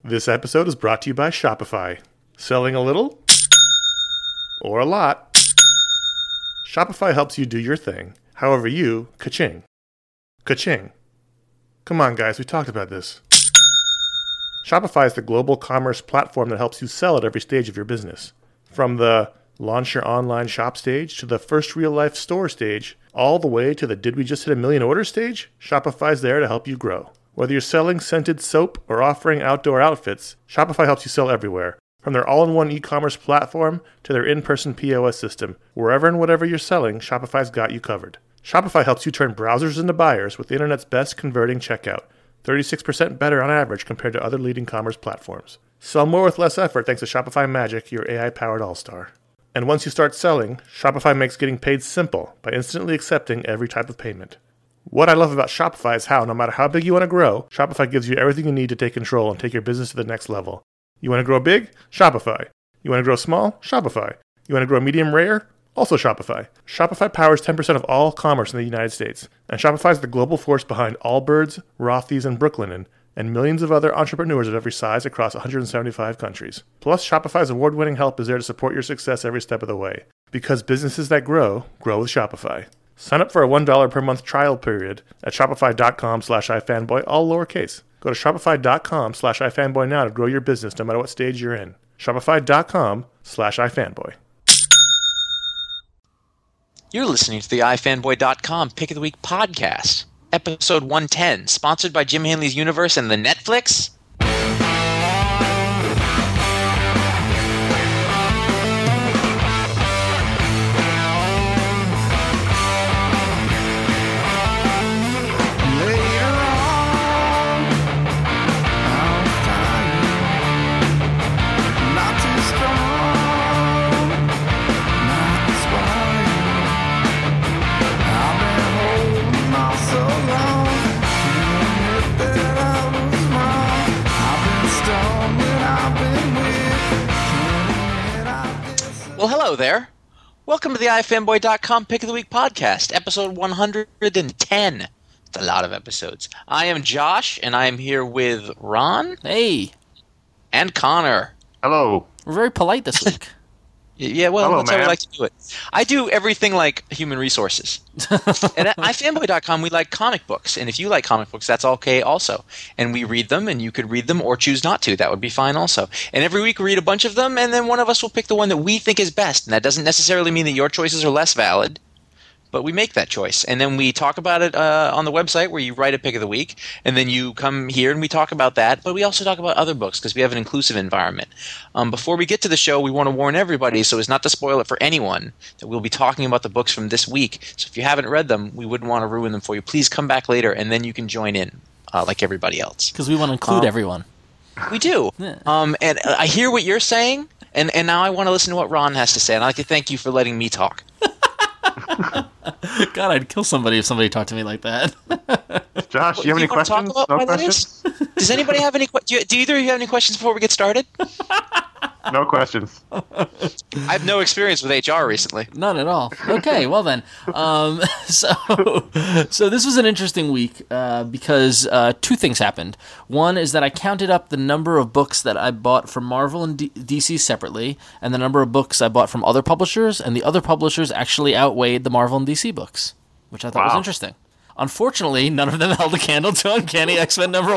This episode is brought to you by Shopify. Selling a little or a lot, Shopify helps you do your thing, however you ka-ching. Ka-ching. Come on, guys, we talked about this. Shopify is the global commerce platform that helps you sell at every stage of your business. From the launch your online shop stage to the first real-life store stage, all the way to the did we just hit 1 million orders stage, Shopify's there to help you grow. Whether you're selling scented soap or offering outdoor outfits, Shopify helps you sell everywhere. From their all-in-one e-commerce platform to their in-person POS system, wherever and whatever you're selling, Shopify's got you covered. Shopify helps you turn browsers into buyers with the internet's best converting checkout, 36% better on average compared to other leading commerce platforms. Sell more with less effort thanks to Shopify Magic, your AI-powered all-star. And once you start selling, Shopify makes getting paid simple by instantly accepting every type of payment. What I love about Shopify is how, no matter how big you want to grow, Shopify gives you everything you need to take control and take your business to the next level. You want to grow big? Shopify. You want to grow small? Shopify. You want to grow medium rare? Also Shopify. Shopify powers 10% of all commerce in the United States, and Shopify is the global force behind Allbirds, Rothy's, and Brooklinen, and millions of other entrepreneurs of every size across 175 countries. Plus, Shopify's award-winning help is there to support your success every step of the way. Because businesses that grow with Shopify. Sign up for a $1 per month trial period at shopify.com/ifanboy, all lowercase. Go to shopify.com/ifanboy now to grow your business no matter what stage you're in. Shopify.com/ifanboy. You're listening to the ifanboy.com Pick of the Week podcast, episode 110, sponsored by Jim Hanley's Universe and the Netflix. Well, hello there. Welcome to the ifanboy.com Pick of the Week podcast, episode 110. It's a lot of episodes. I am Josh, and I am here with Ron. Hey. And Connor. Hello. We're very polite this week. Yeah, well, Hello, that's how we man. like to do it. I do everything like human resources. And at ifanboy.com, we like comic books. And if you like comic books, that's okay also. And we read them, and you could read them or choose not to. That would be fine also. And every week we read a bunch of them, and then one of us will pick the one that we think is best. And that doesn't necessarily mean that your choices are less valid. But we make that choice. And then we talk about it on the website where you write a pick of the week. And then you come here and we talk about that. But we also talk about other books because we have an inclusive environment. Before we get to the show, we want to warn everybody so as not to spoil it for anyone that we'll be talking about the books from this week. So if you haven't read them, we wouldn't want to ruin them for you. Please come back later and then you can join in like everybody else. Because we want to include everyone. We do. Yeah. And I hear what you're saying. And now I want to listen to what Ron has to say. And I'd like to thank you for letting me talk. God, I'd kill somebody if somebody talked to me like that. Josh, do you have any wanna talk questions? about No why that questions? is? Does anybody have any questions? Do either of you have any questions before we get started? No questions. I have no experience with HR recently. None at all. Okay, well then. So this was an interesting week because two things happened. One is that I counted up the number of books that I bought from Marvel and DC separately, and the number of books I bought from other publishers, and the other publishers actually outweighed the Marvel and DC books, which I thought was interesting. Unfortunately, none of them held a candle to Uncanny X-Men number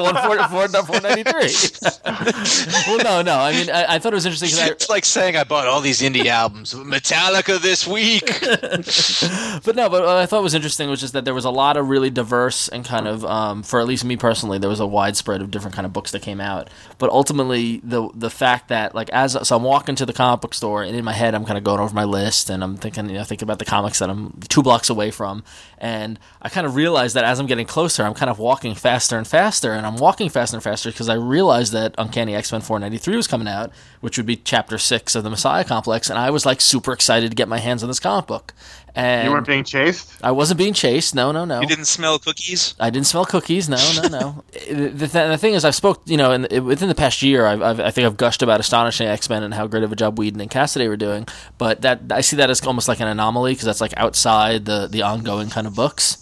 493. Well, no. I mean, I thought it was interesting because It's like saying I bought all these indie albums. Metallica this week. But what I thought was interesting was just that there was a lot of really diverse and kind of, for at least me personally, there was a widespread of different kind of books that came out. But ultimately, the fact that, like, so I'm walking to the comic book store, and in my head, I'm kind of going over my list, and I'm thinking about the comics that I'm 2 blocks away from, and I kind of realized that as I'm getting closer, I'm kind of walking faster and faster, and I'm walking faster and faster because I realized that Uncanny X-Men 493 was coming out, which would be Chapter 6 of the Messiah Complex, and I was, like, super excited to get my hands on this comic book. And You weren't being chased? I wasn't being chased. No. You didn't smell cookies? I didn't smell cookies. No. The thing is, I've spoke, within the past year, I think I've gushed about Astonishing X-Men and how great of a job Whedon and Cassaday were doing. But that I see that as almost like an anomaly because that's like outside the ongoing kind of books.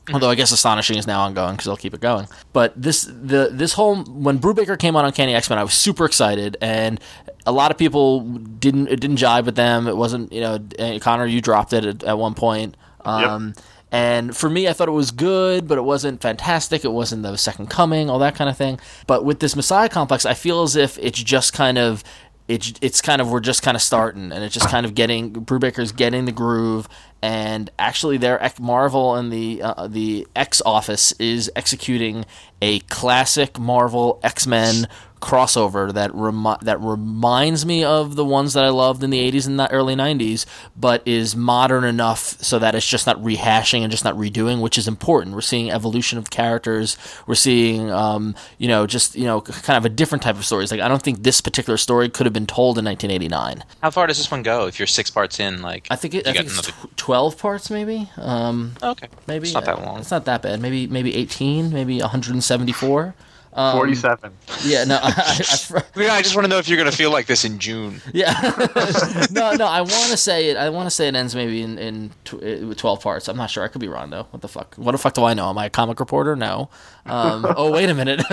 Although I guess Astonishing is now ongoing because they'll keep it going. But this whole when Brubaker came on Uncanny X-Men, I was super excited, and a lot of people didn't jive with them. It wasn't, Connor, you dropped it at one point. Yep. And for me, I thought it was good, but it wasn't fantastic. It wasn't the second coming, all that kind of thing. But with this Messiah complex, I feel as if it's just kind of we're just kind of starting, and it's just kind of Brubaker's getting the groove, and actually Marvel and the X office is executing a classic Marvel X-Men crossover that reminds me of the ones that I loved in the 80s and the early 90s, but is modern enough so that it's just not rehashing and just not redoing, which is important. We're seeing evolution of characters. We're seeing, kind of a different type of stories. Like, I don't think this particular story could have been told in 1989. How far does this one go? If you're 6 parts in, I think it's 12 parts, maybe. Okay, maybe it's not that long. It's not that bad. Maybe 18, maybe 174. 47. Yeah, no, I just want to know if you're going to feel like this in June. Yeah, no, I want to say it. I want to say it ends maybe in 12 parts. I'm not sure. I could be wrong though. What the fuck? What the fuck do I know? Am I a comic reporter? No. Oh, wait a minute.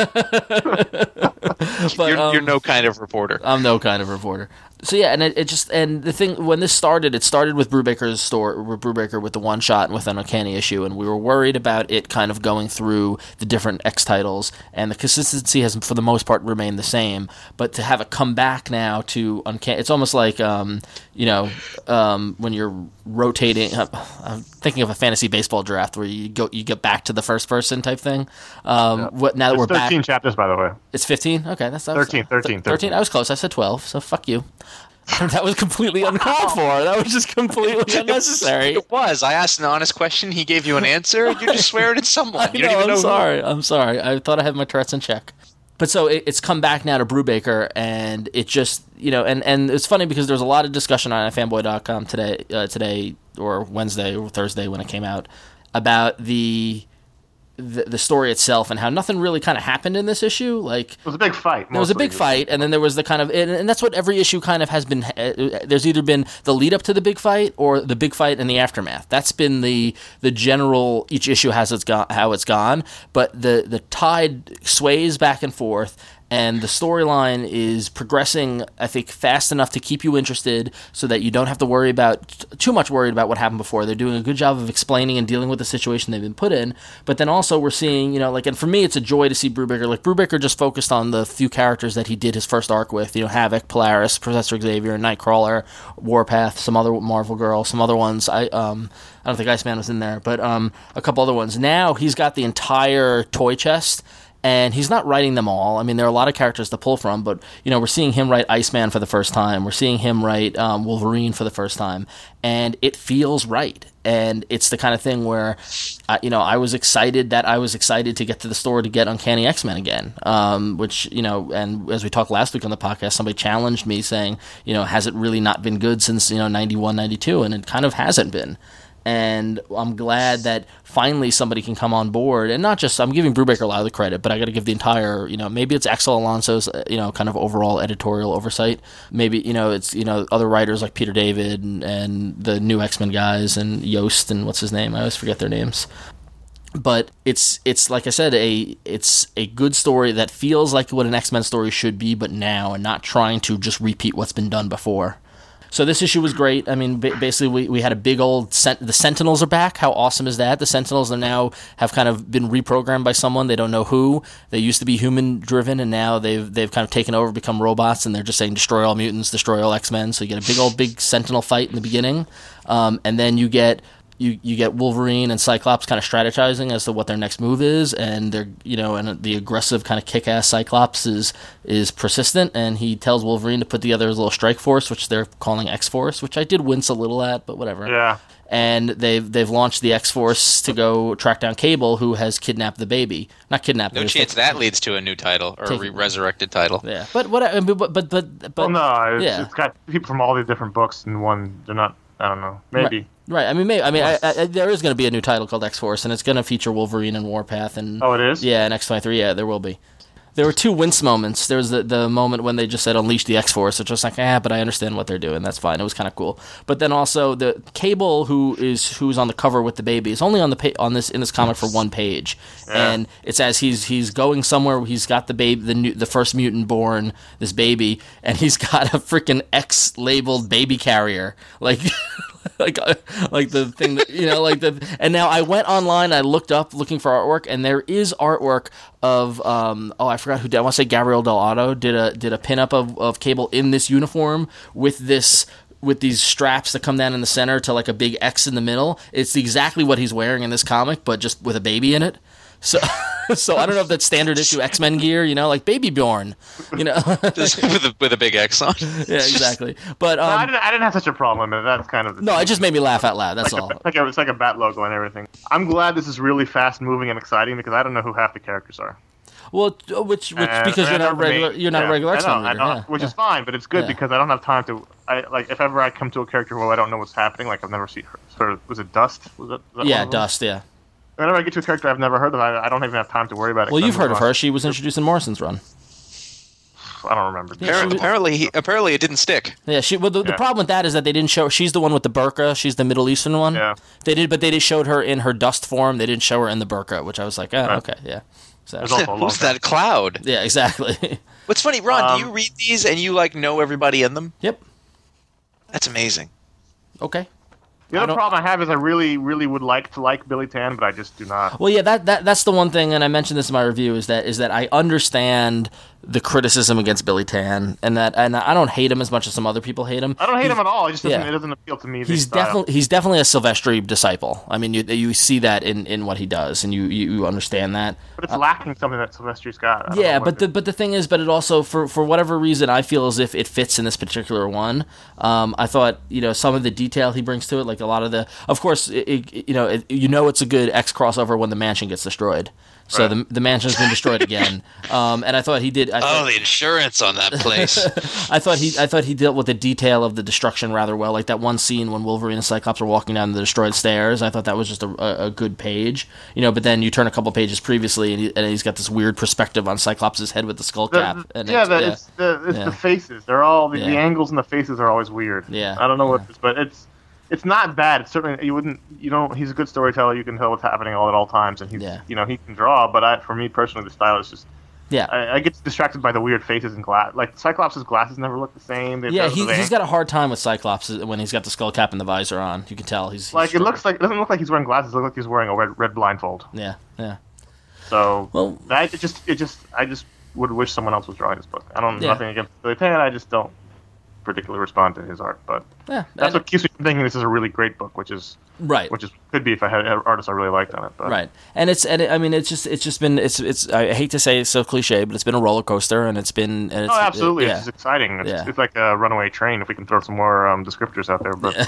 But, you're no kind of reporter. I'm no kind of reporter. So yeah, and and the thing when this started, it started with Brubaker with the one shot and with an Uncanny issue, and we were worried about it kind of going through the different X titles, and the consistency has for the most part remained the same. But to have it come back now to Uncanny, it's almost like when you're rotating. I'm thinking of a fantasy baseball draft where you get back to the first person type thing. Now that we're 13 back, 13 chapters, by the way. it's 15. Okay, that's 13. 13. I was close. I said 12. So fuck you. That was completely uncalled for. That was just completely unnecessary. It was. I asked an honest question. He gave you an answer. You just swear it at someone. You don't even know. I'm sorry. I thought I had my Tourette's in check. But so it's come back now to Brubaker, and it just, and it's funny because there was a lot of discussion on fanboy.com today or Wednesday or Thursday when it came out about the story itself and how nothing really kind of happened in this issue. Like, it was a big fight. There was a big fight, and then there was the kind of, and that's what every issue kind of has been. There's either been the lead up to the big fight or the big fight and the aftermath. That's been the general. Each issue has how it's gone, but the tide sways back and forth. And the storyline is progressing, I think, fast enough to keep you interested so that you don't have to worry about too much worried about what happened before. They're doing a good job of explaining and dealing with the situation they've been put in. But then also we're seeing, and for me, it's a joy to see Brubaker. Like, Brubaker just focused on the few characters that he did his first arc with, Havoc, Polaris, Professor Xavier, Nightcrawler, Warpath, some other Marvel Girl, some other ones. I don't think Iceman was in there, but a couple other ones. Now he's got the entire toy chest. And he's not writing them all. I mean, there are a lot of characters to pull from, but, we're seeing him write Iceman for the first time. We're seeing him write Wolverine for the first time. And it feels right. And it's the kind of thing where, I was excited to get to the store to get Uncanny X-Men again. Which, and as we talked last week on the podcast, somebody challenged me saying, has it really not been good since, 91, 92? And it kind of hasn't been. And I'm glad that finally somebody can come on board, and not just, I'm giving Brubaker a lot of the credit, but I got to give the entire, maybe it's Axel Alonso's, kind of overall editorial oversight. Maybe, it's, other writers like Peter David and the new X-Men guys and Yost and what's his name? I always forget their names. But it's like I said, it's a good story that feels like what an X-Men story should be, but now, and not trying to just repeat what's been done before. So this issue was great. I mean, basically, we had a big old... the Sentinels are back. How awesome is that? The Sentinels have kind of been reprogrammed by someone. They don't know who. They used to be human-driven, and now they've kind of taken over, become robots, and they're just saying, destroy all mutants, destroy all X-Men. So you get a big Sentinel fight in the beginning. And then you get Wolverine and Cyclops kind of strategizing as to what their next move is, and they're and the aggressive kind of kick-ass Cyclops is persistent, and he tells Wolverine to put together his little strike force, which they're calling X-Force, which I did wince a little at, but whatever. Yeah. And they've launched the X-Force to go track down Cable, who has kidnapped the baby. Not kidnapped. No chance that leads to a new title or a resurrected title. Yeah, but well, no, yeah. It's got people from all these different books in one. They're not. I don't know. Maybe. Right. I mean, there is going to be a new title called X-Force, and it's going to feature Wolverine and Warpath. And oh, it is? Yeah, and X-23. Yeah, there will be. There were two wince moments. There was the moment when they just said unleash the X-Force, which was like, but I understand what they're doing. That's fine. It was kind of cool. But then also the Cable, who's on the cover with the baby, is only on in this comic for one page, and it's as he's going somewhere. He's got the baby, the first mutant born, this baby, and he's got a freaking X labeled baby carrier, like. like the thing that and now I went online, I looked up looking for artwork, and there is artwork of I forgot who did. I want to say Gabriel Delgado did a pinup of Cable in this uniform with these straps that come down in the center to like a big X in the middle. It's exactly what he's wearing in this comic, but just with a baby in it. So I don't know if that's standard issue X-Men gear, like Baby Bjorn, Just with a big X on. Yeah, exactly. But no, I didn't have such a problem with it. That's kind of no, it just made me laugh out loud. That's all. It's like a bat logo and everything. I'm glad this is really fast moving and exciting because I don't know who half the characters are. Well, which because you're not a regular X-Men reader, which is fine, but it's good because I don't have time to. If ever I come to a character where I don't know what's happening, like I've never seen her. Sort of, was it Dust? Was that Dust. Yeah. Whenever I get to a character I've never heard of, I don't even have time to worry about it. Well, you've heard of her. She was introduced in Morrison's run. I don't remember. Apparently, it didn't stick. Yeah, the problem with that is that they didn't show. She's the one with the burqa. She's the Middle Eastern one. Yeah. They did showed her in her Dust form. They didn't show her in the burqa, which I was like, okay, yeah. So, who's that cloud? Yeah, exactly. What's funny, Ron? Do you read these and you know everybody in them? Yep. That's amazing. Okay. The other problem I have is I really, really would like to like Billy Tan, but I just do not. Well, yeah, that's the one thing, and I mentioned this in my review, is that I understand the criticism against Billy Tan, and I don't hate him as much as some other people hate him. I don't hate him at all. It just doesn't appeal to me. He's definitely a Silvestri disciple. I mean, you see that in what he does, and you understand that. But it's lacking something that Silvestri's got. But the thing is, it also for whatever reason I feel as if it fits in this particular one. I thought some of the detail he brings to it, like a lot of of course it's a good X crossover when the mansion gets destroyed. So the mansion's been destroyed again, and I thought he did. The insurance on that place. I thought he dealt with the detail of the destruction rather well. Like that one scene when Wolverine and Cyclops are walking down the destroyed stairs. I thought that was just a good page, But then you turn a couple pages previously, and he's got this weird perspective on Cyclops' head with the skull cap. It's the faces. They're all the angles and the faces are always weird. Yeah, I don't know what this, but it's not bad. It's certainly he's a good storyteller. You can tell what's happening at all times, and he can draw. But for me personally, the style is just I get distracted by the weird faces and glass. Like Cyclops' glasses never look the same. He's got a hard time with Cyclops when he's got the skull cap and the visor on. You can tell he's it doesn't look like he's wearing glasses. It looks like he's wearing a red blindfold. Yeah. So I just would wish someone else was drawing this book. I don't nothing against Billy Tan. I just don't particularly respond to his art, but that's what keeps me from thinking this is a really great book, which could be if I had artists I really liked on it. But. Right, and it's been I hate to say it's so cliche, but it's been a roller coaster, and it's been absolutely it's exciting. It's like a runaway train if we can throw some more descriptors out there. But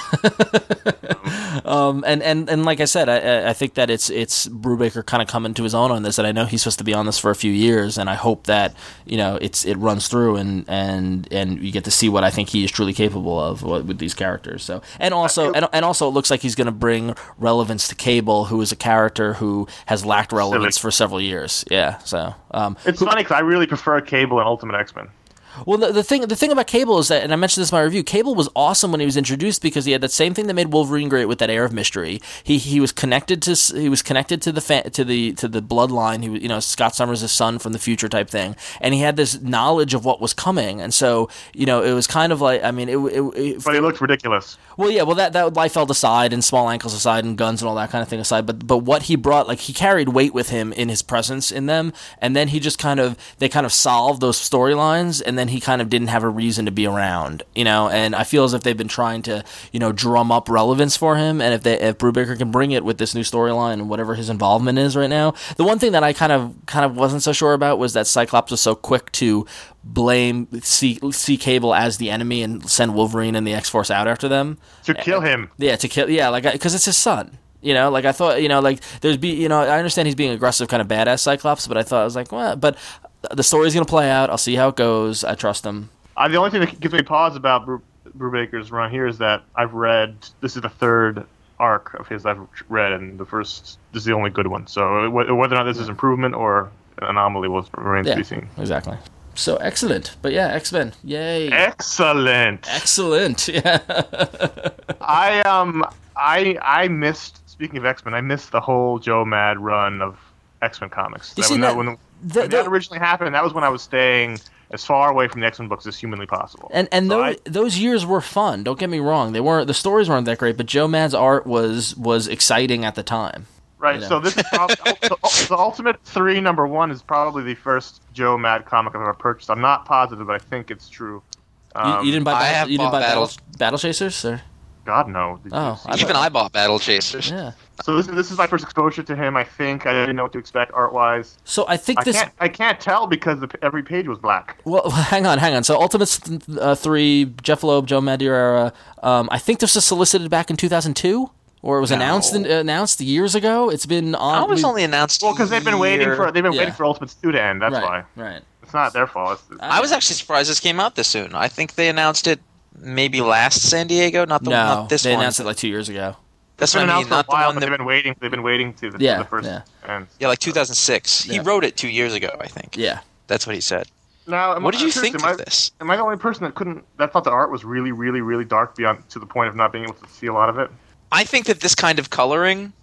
and like I said, I think that it's Brubaker kind of coming to his own on this, and I know he's supposed to be on this for a few years, and I hope that it runs through and you get to see what I think he is truly capable of with these characters. So and also it looks like he's going to bring relevance to Cable, who is a character who has lacked relevance for several years. Yeah, so it's funny because I really prefer Cable and Ultimate X-Men. Well, the thing about Cable is that, and I mentioned this in my review, Cable was awesome when he was introduced because he had that same thing that made Wolverine great with that air of mystery. He was connected to the bloodline. He was Scott Summers' son from the future type thing, and he had this knowledge of what was coming. And so it was kind of like but he looked ridiculous. Well, yeah, that Liefeld aside and small ankles aside and guns and all that kind of thing aside, but what he brought, like he carried weight with him in his presence in them, and then he just they kind of solved those storylines, and then he kind of didn't have a reason to be around, and I feel as if they've been trying to, drum up relevance for him, and if Brubaker can bring it with this new storyline and whatever his involvement is right now. The one thing that I kind of wasn't so sure about was that Cyclops was so quick to blame see Cable as the enemy and send Wolverine and the X-Force out after them to kill him. Because it's his son. I thought, I understand he's being aggressive, kind of badass Cyclops, but I thought, I was like, well, but the story's going to play out. I'll see how it goes. I trust him. The only thing that gives me pause about Brubaker's run here is that this is the third arc of his I've read, and this is the only good one. So whether or not this is improvement or anomaly remains to be seen. Exactly. So excellent. But yeah, X-Men. Yay. Excellent. Yeah. I missed, speaking of X-Men, I missed the whole Joe Mad run of X-Men comics. When that originally happened, that was when I was staying as far away from the X-Men books as humanly possible. And those years were fun. Don't get me wrong; the stories weren't that great, but Joe Mad's art was exciting at the time. Right. So this is probably, the Ultimate 3 #1 is probably the first Joe Mad comic I've ever purchased. I'm not positive, but I think it's true. You didn't buy Battle Chasers, or? God no. Even I bought Battle Chasers. Yeah. So this is my first exposure to him. I think I didn't know what to expect art-wise. So I think I can't tell because every page was black. Well, hang on. So Ultimate 3, Jeff Loeb, Joe Madureira. I think this was solicited back in 2002, or it was announced years ago. It's been on. It was only announced. Well, because they've been waiting for Ultimate 2 to end. That's why. Right. It's not their fault. I was actually surprised this came out this soon. I think they announced it maybe last San Diego, not this one. They announced it like 2 years ago. That's what I mean. Not the one they've been waiting. They've been waiting to the first. Yeah, like 2006. He wrote it 2 years ago, I think. Yeah, that's what he said. Now, what did you think of this? Am I the only person that thought the art was really, really, really dark beyond to the point of not being able to see a lot of it? I think that this kind of coloring,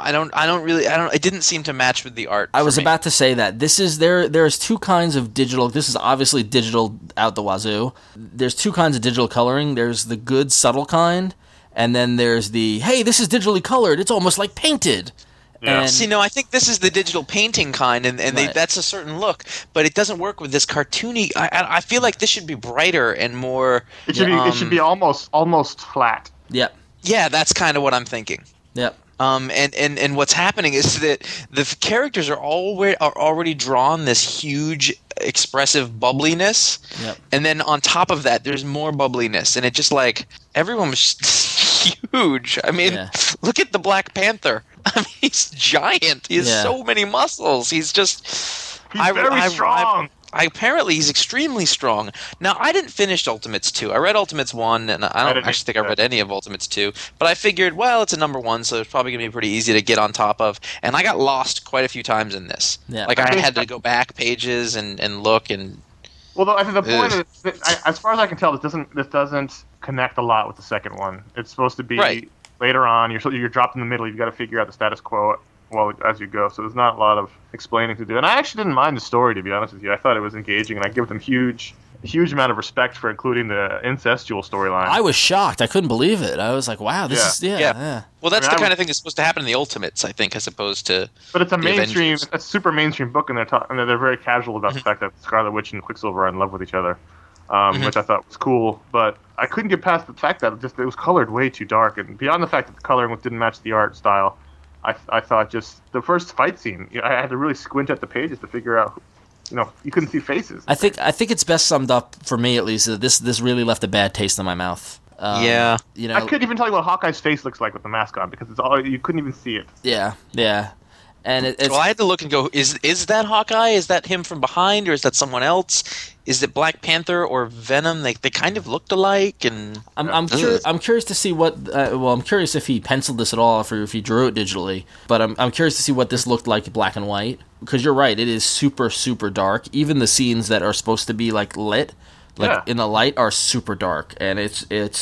it didn't seem to match with the art. I was about to say that there's two kinds of digital. This is obviously digital out the wazoo. There's two kinds of digital coloring. There's the good subtle kind, and then there's the, hey, this is digitally colored. It's almost like painted. Yeah. I think this is the digital painting kind, and that's a certain look, but it doesn't work with this cartoony. I feel like this should be brighter and more. It should be almost flat. Yep. Yeah, that's kind of what I'm thinking. Yep. And what's happening is that the characters are already drawn this huge, expressive bubbliness, and then on top of that, there's more bubbliness, and it just like everyone was huge. I mean, look at the Black Panther. I mean, he's giant. He has so many muscles. He's very strong. Apparently, he's extremely strong. Now, I didn't finish Ultimates 2. I read Ultimates 1, and I don't actually think I read any of Ultimates 2. But I figured, well, it's a #1, so it's probably going to be pretty easy to get on top of. And I got lost quite a few times in this. Yeah. Like, I had to go back pages and look. And well, I think the point is, as far as I can tell, this doesn't connect a lot with the second one. It's supposed to be later on. You're dropped in the middle. You've got to figure out the status quo as you go, so there's not a lot of explaining to do. And I actually didn't mind the story, to be honest with you. I thought it was engaging, and I give them huge amount of respect for including the incestual storyline. I was shocked. I couldn't believe it. I was like, wow, this is... Yeah. Well, that's the kind of thing that's supposed to happen in the Ultimates, I think, as opposed to... But it's a super mainstream book, and they're very casual about the fact that Scarlet Witch and Quicksilver are in love with each other, which I thought was cool. But I couldn't get past the fact that it was colored way too dark, and beyond the fact that the coloring didn't match the art style, I thought just the first fight scene, I had to really squint at the pages to figure out, you couldn't see faces. I think it's best summed up, for me at least, that this really left a bad taste in my mouth. I couldn't even tell you what Hawkeye's face looks like with the mask on, because you couldn't even see it. Yeah. And I had to look and go, is that Hawkeye? Is that him from behind, or is that someone else? Is it Black Panther or Venom? They kind of looked alike, and I'm curious to see what. I'm curious if he penciled this at all, or if he drew it digitally. But I'm curious to see what this looked like black and white, because you're right, it is super super dark. Even the scenes that are supposed to be like lit, in the light, are super dark, and this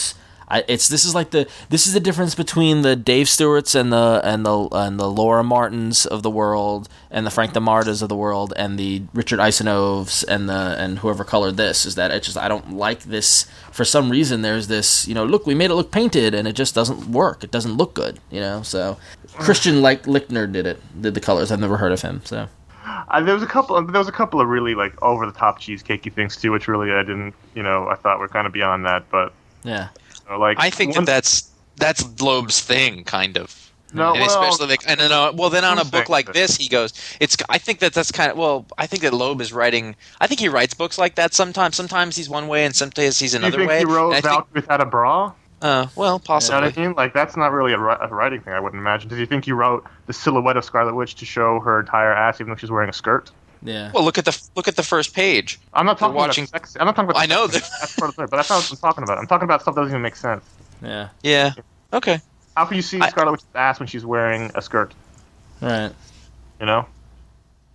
is the difference between the Dave Stewarts and the Laura Martins of the world, and the Frank DeMartas of the world, and the Richard Isenoves and whoever colored this. Is that I don't like this for some reason. There's this, look, we made it look painted, and it just doesn't work. It doesn't look good, So Christian Lichtner did the colors. I've never heard of him. So there was a couple of really over the top cheesecakey things too, which really I didn't, I thought were kind of beyond that, but yeah. I think that's Loeb's thing, kind of. No, and especially then on a book like this, he goes. I think that's kind of. Well, I think that Loeb is writing. I think he writes books like that sometimes. Sometimes he's one way, and sometimes he's another way. Do you think he wrote Valkyrie without a bra? Well, possibly. You know what I mean? Like, that's not really a writing thing, I wouldn't imagine. Does he think he wrote the silhouette of Scarlet Witch to show her entire ass, even though she's wearing a skirt? Yeah. Well, look at the first page. I'm not talking about sex. I'm not talking about. I know that. That's part of the. But that's not what I'm talking about. I'm talking about stuff that doesn't even make sense. Yeah. Yeah. Okay. How can you see Scarlet Witch's ass when she's wearing a skirt? Right.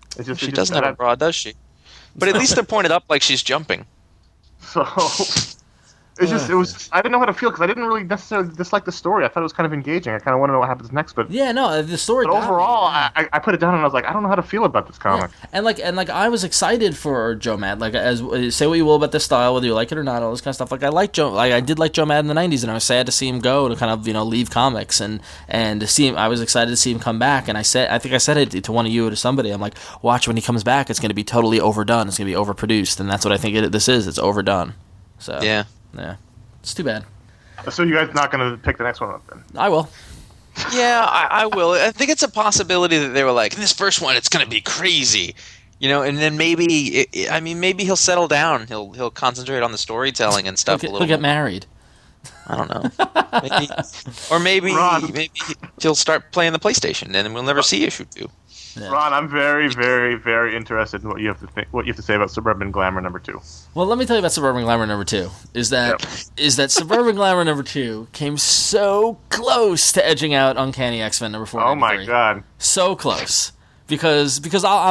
She doesn't have a bra, does she? But at least they're pointed up like she's jumping. So it was. I didn't know how to feel because I didn't really necessarily dislike the story. I thought it was kind of engaging. I kind of want to know what happens next. But yeah, no, the story. But overall, I put it down and I was like, I don't know how to feel about this comic. Yeah. And I was excited for Joe Mad. Like, as say what you will about this style, whether you like it or not, all this kind of stuff. Like, I did like Joe Mad in the '90s, and I was sad to see him go to kind of leave comics and to see him. I was excited to see him come back, and I think I said it to one of you or to somebody. I'm like, watch when he comes back, it's going to be totally overdone. It's going to be overproduced, and that's what I think this is. It's overdone. So yeah. It's too bad. So you guys not going to pick the next one up then? I will. Yeah, I will. I think it's a possibility that they were like, in this first one, it's going to be crazy, and then maybe he'll settle down. He'll concentrate on the storytelling and stuff. He'll get married. I don't know. Maybe he'll start playing the PlayStation, and we'll never see issue 2. Yeah. Ron, I'm very, very, very interested in what you have to say about Suburban Glamour #2. Well, let me tell you about Suburban Glamour #2. Is that Suburban Glamour #2 came so close to edging out Uncanny X-Men #4. Oh my god, so close. Because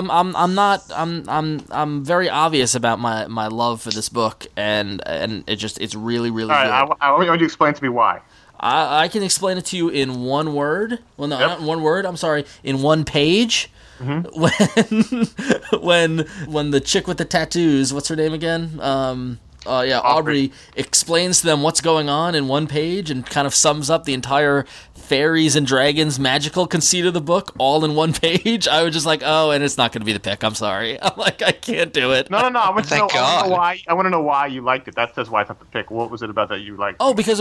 I'm very obvious about my love for this book, and it's really, really good. I want you to explain to me why. I can explain it to you in one word. Well, no, not in one word. I'm sorry, in one page. Mm-hmm. When the chick with the tattoos, what's her name again? Aubrey explains to them what's going on in one page and kind of sums up the entire fairies and dragons magical conceit of the book all in one page. I was just like, oh, and it's not going to be the pick. I'm sorry. I'm like, I can't do it. No. I want to know why you liked it. That's why it's not the pick. What was it about that you liked? Oh, because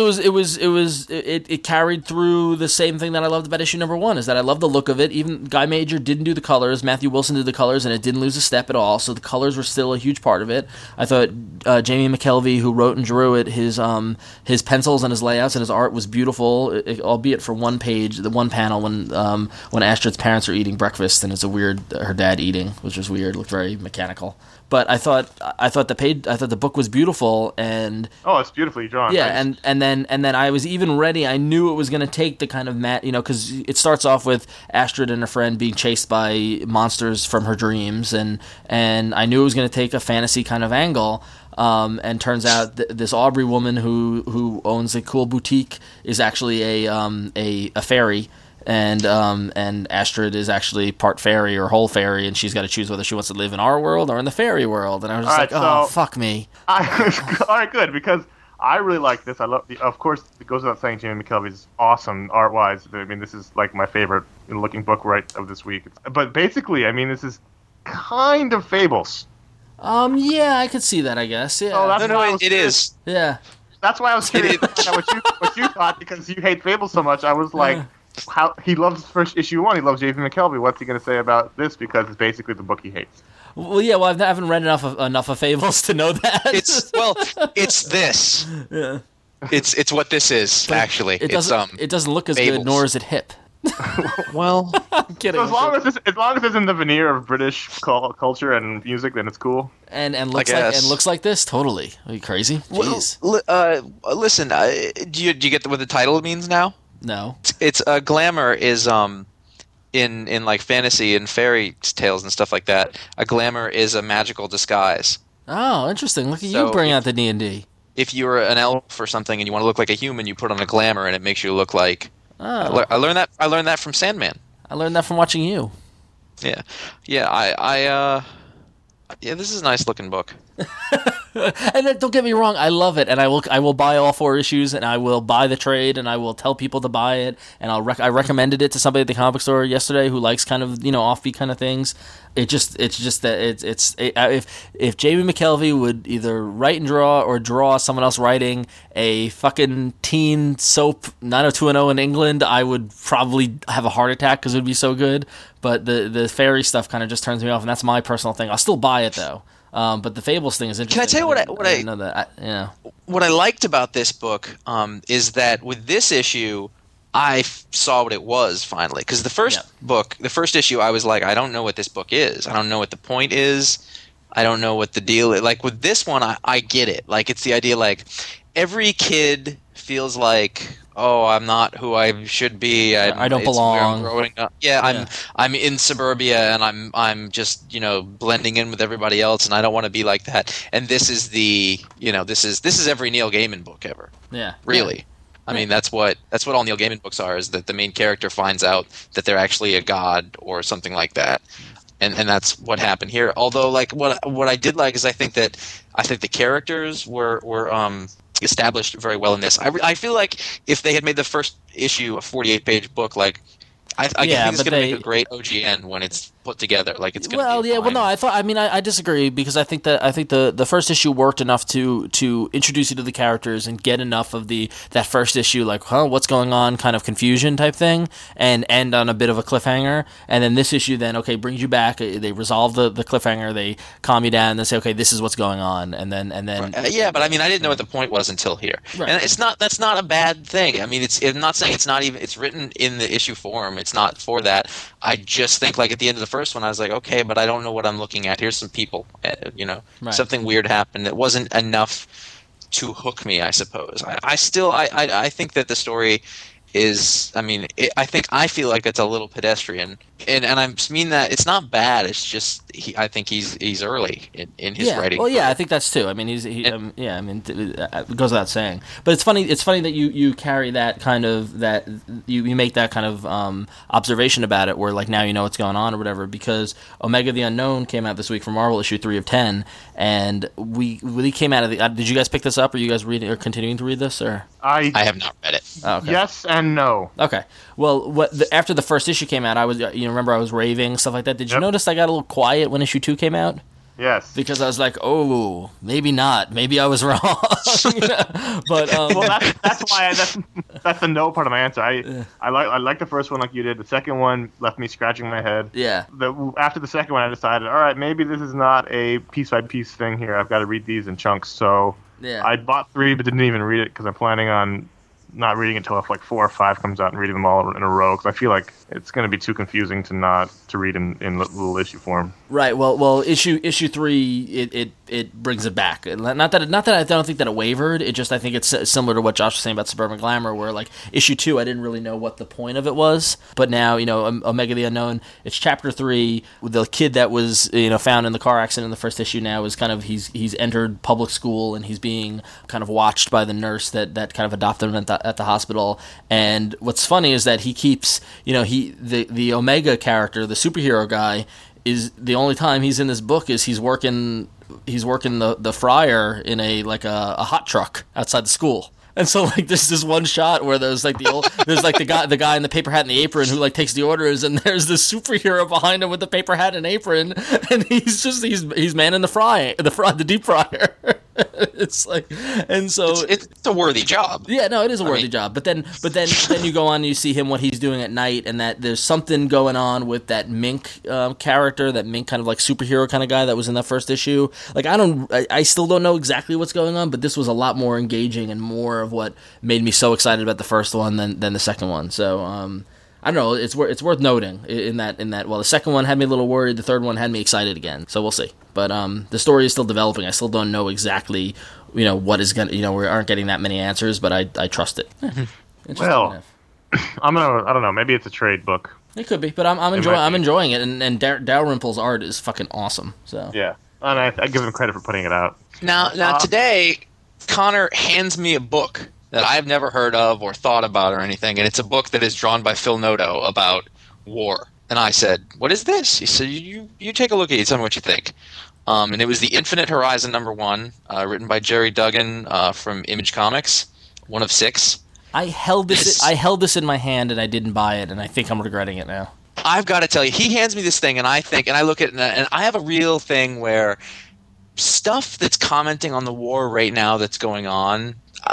it carried through the same thing that I loved about issue #1 is that I love the look of it. Even Guy Major didn't do the colors. Matthew Wilson did the colors, and it didn't lose a step at all. So the colors were still a huge part of it. I thought Jamie McKelvey, who wrote and drew it, his pencils and his layouts and his art was beautiful, albeit for one page, the one panel when Astrid's parents are eating breakfast and it's her dad eating, which was weird, looked very mechanical. But I thought the book was beautiful, and it's beautifully drawn. Yeah, nice. and then I was even ready. I knew it was going to take the kind of because it starts off with Astrid and her friend being chased by monsters from her dreams, and I knew it was going to take a fantasy kind of angle. And turns out this Aubrey woman who owns a cool boutique is actually a fairy, and Astrid is actually part fairy or whole fairy, and she's got to choose whether she wants to live in our world or in the fairy world. And I was just oh, fuck me. All right, good, because I really like this. I love of course, it goes without saying, Jamie McKelvey is awesome art-wise. I mean, this is like my favorite looking book of this week. But basically, I mean, this is kind of Fables. Yeah, I could see that, I guess. Yeah. Oh, it is. Yeah. That's why I was curious what you thought, because you hate Fables so much. I was like, how he loves first issue 1. He loves Jamie McKelvey. What's he going to say about this? Because it's basically the book he hates. Well, yeah. Well, I haven't read enough of Fables to know that. It's this. Yeah. It's what this is. But actually, it doesn't look as Fables. good, nor is it hip. Well, I'm kidding. So as long as it's in the veneer of British culture and music, then it's cool. And looks like this. Totally. Are you crazy? Jeez. Listen. Do you get what the title means now? No. It's glamour is in like fantasy and fairy tales and stuff like that. A glamour is a magical disguise. Oh, interesting. Look at you bring out the D&D. If you're an elf or something and you want to look like a human, you put on a glamour and it makes you look like. Oh. I learned that from Sandman. I learned that from watching you. Yeah. This is a nice looking book. And then, don't get me wrong, I love it, and I will buy all 4 issues, and I will buy the trade, and I will tell people to buy it, and I recommended it to somebody at the comic book store yesterday who likes kind of offbeat kind of things. It's just that if Jamie McKelvey would either write and draw someone else writing a fucking teen soap 90210 in England, I would probably have a heart attack because it would be so good. But the fairy stuff kind of just turns me off, and that's my personal thing. I'll still buy it though. But the Fables thing is interesting. Can I tell you what I liked about this book is that with this issue, I saw what it was finally. Because the first issue, I was like, I don't know what this book is. I don't know what the point is. I don't know what the deal is. Like with this one, I get it. Like it's the idea like every kid feels like, oh, I'm not who I should be. I don't belong. I'm growing up. Yeah, I'm in suburbia, and I'm just blending in with everybody else, and I don't want to be like that. And this is this is every Neil Gaiman book ever. Yeah, really. I mean, that's what all Neil Gaiman books are, is that the main character finds out that they're actually a god or something like that. And that's what happened here. Although, like, what I did like is I think the characters were established very well in this. I feel like if they had made the first issue a 48-page book, like I think it's going to make a great OGN when it's put together. Like it's going to be fine. Well, no, I disagree, because I think the first issue worked enough to introduce you to the characters and get enough of that first issue, like, what's going on, kind of confusion type thing, and end on a bit of a cliffhanger. And then this issue then, brings you back. They resolve the cliffhanger, they calm you down, and they say, okay, this is what's going on, and then yeah, but I mean, I didn't know what the point was until here, right. And that's not a bad thing. I mean, I'm not saying it's written in the issue form. It's not for that. I just think, like, at the end of the first one, I was like, okay, but I don't know what I'm looking at. Here's some people, right. Something weird happened. It wasn't enough to hook me, I suppose. I think that the story is, I feel like it's a little pedestrian, and I mean that it's not bad. It's just I think he's early in his writing. Well, yeah, I think that's too. I mean, it goes without saying. But it's funny. It's funny that you carry that kind of that you make that kind of observation about it, where like now you know what's going on or whatever. Because Omega the Unknown came out this week from Marvel, issue 3 of 10, and we came out of the. Did you guys pick this up? Are you guys reading or continuing to read this? Or I have not read it. Oh, okay. Yes and no. Okay. Well, after the first issue came out, I was remember I was raving, stuff like that. Did you notice I got a little quiet when issue 2 came out? Yes. Because I was like, oh, maybe not. Maybe I was wrong. But well, that's why that's the no part of my answer. I like the first one like you did. The second one left me scratching my head. Yeah. After the second one, I decided, all right, maybe this is not a piece by piece thing here. I've got to read these in chunks. So I bought 3, but didn't even read it because I'm planning on not reading it until like 4 or 5 comes out and reading them all in a row, because I feel like it's going to be too confusing to read in little issue form. Right. Well, issue 3 it brings it back. Not that I don't think that it wavered. It just I think it's similar to what Josh was saying about Suburban Glamour, where like issue 2 I didn't really know what the point of it was, but now Omega the Unknown, it's chapter 3. The kid that was found in the car accident in the first issue now is kind of he's entered public school, and he's being kind of watched by the nurse that kind of adopted him at the hospital. And what's funny is that he keeps the Omega character, the superhero guy, is the only time he's in this book is he's working the fryer in a hot truck outside the school. And so like there's this one shot where there's like the guy in the paper hat and the apron who like takes the orders, and there's this superhero behind him with the paper hat and apron, and he's manning the deep fryer. It's like, and so it's a worthy job. Yeah, no, it is a worthy job. But then you go on and you see him what he's doing at night, and that there's something going on with that Mink character, that Mink kind of like superhero kind of guy that was in that first issue. Like I still don't know exactly what's going on, but this was a lot more engaging and more of what made me so excited about the first one than the second one. So I don't know. It's worth noting in that. Well, the second one had me a little worried. The third one had me excited again. So we'll see. But the story is still developing. I still don't know exactly, what is gonna. We aren't getting that many answers, but I trust it. Well, I don't know. Maybe it's a trade book. It could be, but I'm enjoying it, and Dalrymple's art is fucking awesome. So yeah, and I give him credit for putting it out. Now today, Connor hands me a book that I've never heard of or thought about or anything, and it's a book that is drawn by Phil Noto about war. And I said, "What is this?" He said, "You take a look at it. Tell me what you think." And it was the Infinite Horizon #1, written by Jerry Duggan from Image Comics, 1 of 6. I held this in my hand and I didn't buy it, and I think I'm regretting it now. I've got to tell you, he hands me this thing, and I look at it, and I have a real thing where stuff that's commenting on the war right now that's going on,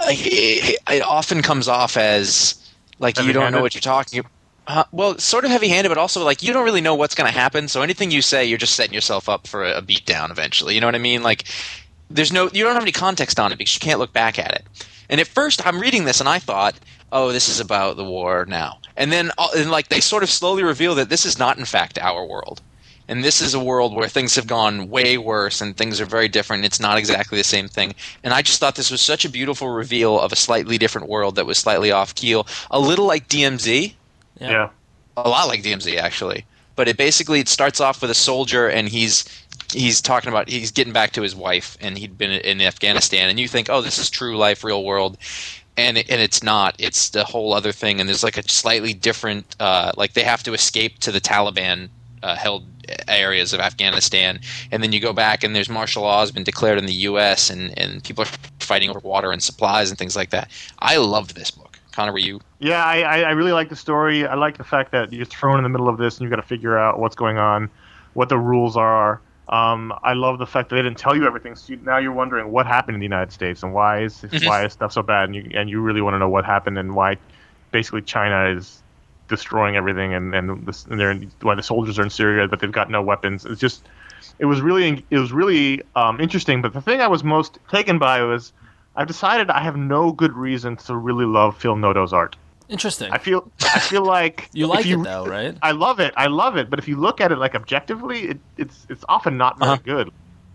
it often comes off as like you don't know what you're talking about. Well, sort of heavy-handed, but also like you don't really know what's going to happen. So anything you say, you're just setting yourself up for a beatdown eventually. You know what I mean? Like you don't have any context on it because you can't look back at it. And at first, I'm reading this and I thought, oh, this is about the war now. And then like they sort of slowly reveal that this is not in fact our world. And this is a world where things have gone way worse and things are very different. It's not exactly the same thing. And I just thought this was such a beautiful reveal of a slightly different world that was slightly off keel. A little like DMZ. Yeah. A lot like DMZ, actually. But it starts off with a soldier, and he's talking about he's getting back to his wife, and he'd been in Afghanistan. And you think, oh, this is true life, real world. And it's not. It's the whole other thing. And there's like a slightly different like they have to escape to the Taliban held areas of Afghanistan, and then you go back and there's martial law has been declared in the U.S. and people are fighting over water and supplies and things like that. I loved this book. Connor, were you? Yeah, I really like the story. I like the fact that you're thrown in the middle of this and you've got to figure out what's going on, what the rules are. I love the fact that they didn't tell you everything. So now you're wondering what happened in the United States and why is stuff so bad, and you really want to know what happened and why basically China is destroying everything, and why the soldiers are in Syria, but they've got no weapons. It was really interesting. But the thing I was most taken by was I've decided I have no good reason to really love Phil Noto's art. Interesting. I feel like you like it though, right? I love it. But if you look at it like objectively, it's often not very good.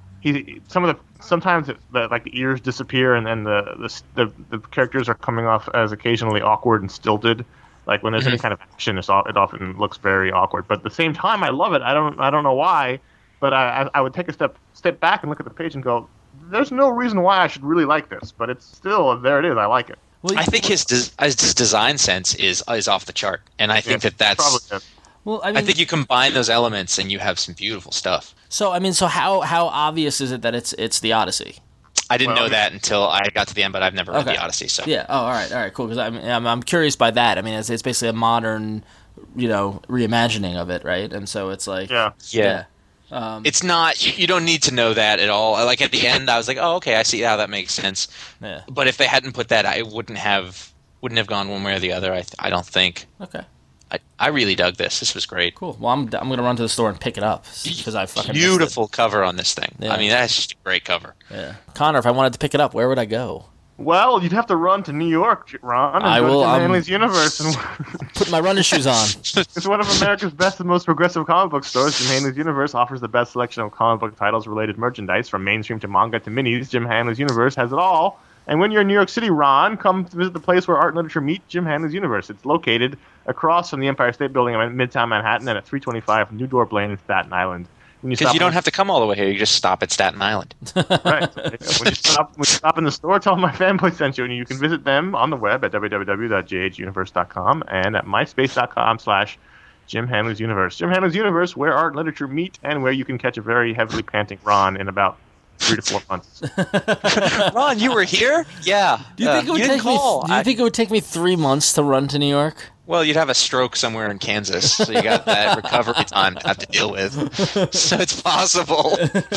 Sometimes the ears disappear, and then the characters are coming off as occasionally awkward and stilted. Like when there's any kind of action, it often looks very awkward. But at the same time, I love it. I don't know why, but I would take a step back and look at the page and go, "There's no reason why I should really like this." But it's still there. It is. I like it. Well, I think his design sense is off the chart, and I think that's probably it. Well, I think you combine those elements and you have some beautiful stuff. So how obvious is it that it's the Odyssey? I didn't know that until I got to the end, but I've never read the Odyssey. So yeah. Oh, all right, cool. Because I'm curious by that. I mean, it's basically a modern, reimagining of it, right? And so it's like yeah. It's not. You don't need to know that at all. Like at the end, I was like, oh, okay, I see how that makes sense. Yeah. But if they hadn't put that, I wouldn't have gone one way or the other. I don't think. Okay. I really dug this. This was great. Cool. Well, I'm gonna run to the store and pick it up because I fucking beautiful cover on this thing. Yeah. I mean, that's just a great cover. Yeah. Connor, if I wanted to pick it up, where would I go? Well, you'd have to run to New York, Ron. And I will. Jim Hanley's Universe and put my running shoes on. It's one of America's best and most progressive comic book stores. Jim Hanley's Universe offers the best selection of comic book titles-related merchandise, from mainstream to manga to minis. Jim Hanley's Universe has it all. And when you're in New York City, Ron, come visit the place where art and literature meet, Jim Hanley's Universe. It's located across from the Empire State Building in Midtown Manhattan and at 325 New Dorp Lane in Staten Island. Because you don't have to come all the way here. You just stop at Staten Island. Right. When you stop in the store, tell them my fanboy sent you. And you can visit them on the web at www.jhuniverse.com and at myspace.com/Jim Hanley's Universe. Jim Hanley's Universe, where art and literature meet and where you can catch a very heavily panting Ron in about 3 to 4 months. Ron, you were here? Yeah. Do you think it would take me 3 months to run to New York? Well, you'd have a stroke somewhere in Kansas, so you got that recovery time to have to deal with. So it's possible.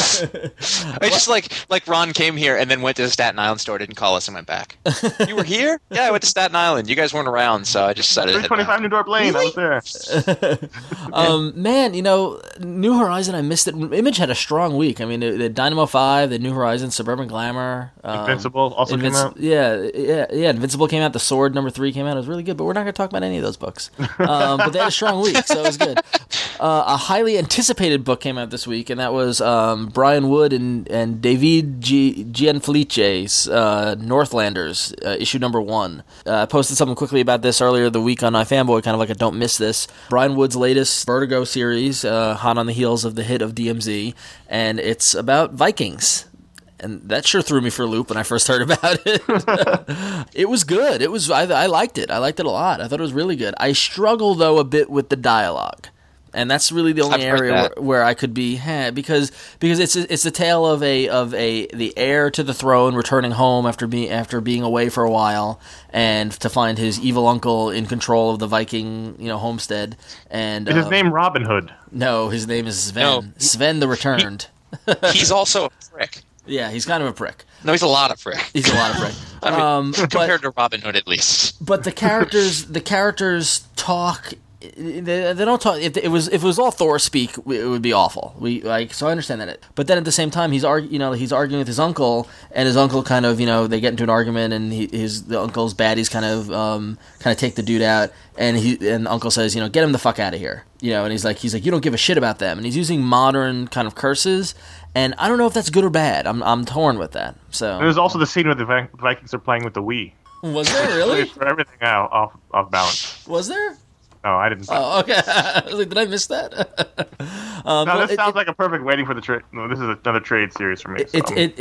I just like Ron came here and then went to the Staten Island store, didn't call us, and went back. You were here? Yeah, I went to Staten Island. You guys weren't around, so I just decided to head 325 New Dorp Lane. Really? I was there. Man, New Horizon, I missed it. Image had a strong week. I mean, the Dynamo 5, the New Horizon, Suburban Glamour. Invincible also came out. Yeah. Invincible came out. The Sword #3 came out. It was really good, but we're not going to talk about any of those books. But they had a strong week, so it was good. A highly anticipated book came out this week, and that was Brian Wood and David Gianfelice's Northlanders, issue #1. I posted something quickly about this earlier the week on iFanboy, kind of like a don't miss this. Brian Wood's latest Vertigo series, hot on the heels of the hit of DMZ, and it's about Vikings. And that sure threw me for a loop when I first heard about it. It was good. I liked it. I liked it a lot. I thought it was really good. I struggle, though, a bit with the dialogue. And that's really the only area where I could be, because it's a tale of the heir to the throne returning home after being away for a while, and to find his evil uncle in control of the Viking homestead. And is his name Robin Hood? No, his name is Sven. No, Sven the Returned. He's also a prick. Yeah, he's kind of a prick. No, he's a lot of prick. He's a lot of prick. I mean, compared to Robin Hood, at least. But the characters talk they don't talk. If it was all Thor speak, it would be awful. So I understand that. But then at the same time, he's arguing with his uncle, and his uncle kind of they get into an argument, and the uncle's baddies kind of take the dude out, and the uncle says, get him the fuck out of here, and he's like you don't give a shit about them, and he's using modern kind of curses, and I don't know if that's good or bad. I'm torn with that. So there's also the scene where the Vikings are playing with the Wii. Was there really? Throw everything out off balance. Was there? No, I didn't. Oh, okay. I was like, did I miss that? This sounds like a perfect waiting for the trade. No, this is another trade series for me.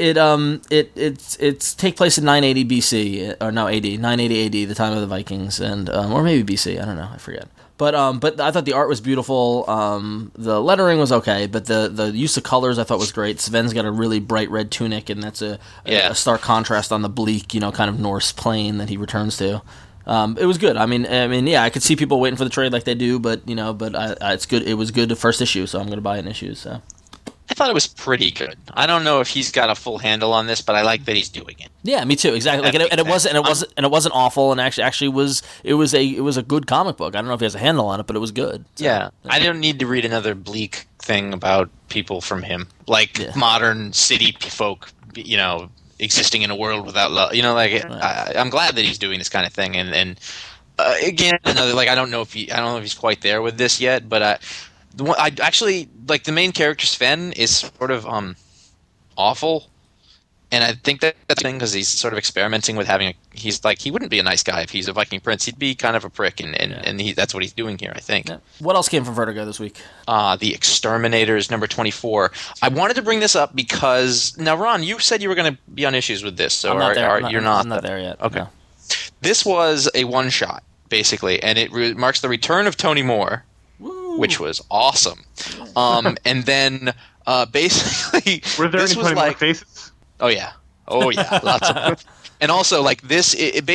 It's take place in 980 BC or no AD, 980 AD, the time of the Vikings, and or maybe BC. I don't know. I forget. But I thought the art was beautiful. The lettering was okay, but the use of colors I thought was great. Sven's got a really bright red tunic, and that's a stark contrast on the bleak, kind of Norse plain that he returns to. It was good. I mean, yeah, I could see people waiting for the trade like they do, but it's good. It was good the first issue, so I'm going to buy it in issues. So I thought it was pretty good. I don't know if he's got a full handle on this, but I like that he's doing it. Yeah, me too. Exactly. Like, it wasn't awful, and actually it was a good comic book. I don't know if he has a handle on it, but it was good. So, yeah, I don't need to read another bleak thing about people from him, like modern city folk, existing in a world without love. I'm glad that he's doing this kind of thing. And again, another, I don't know if he's quite there with this yet, but I actually like the main character Sven is sort of awful, and I think that's the thing because he's sort of experimenting with he wouldn't be a nice guy if he's a Viking prince. He'd be kind of a prick, and that's what he's doing here, I think. Yeah. What else came from Vertigo this week? The Exterminators number 24. I wanted to bring this up because now, Ron, you said you were going to be on issues with this, so I'm not there. you're not. I'm not there yet. Okay. No. This was a one shot basically, and it marks the return of Tony Moore. Which was awesome. And then basically, were there any Tony Moore faces? Oh yeah, lots of. And also, this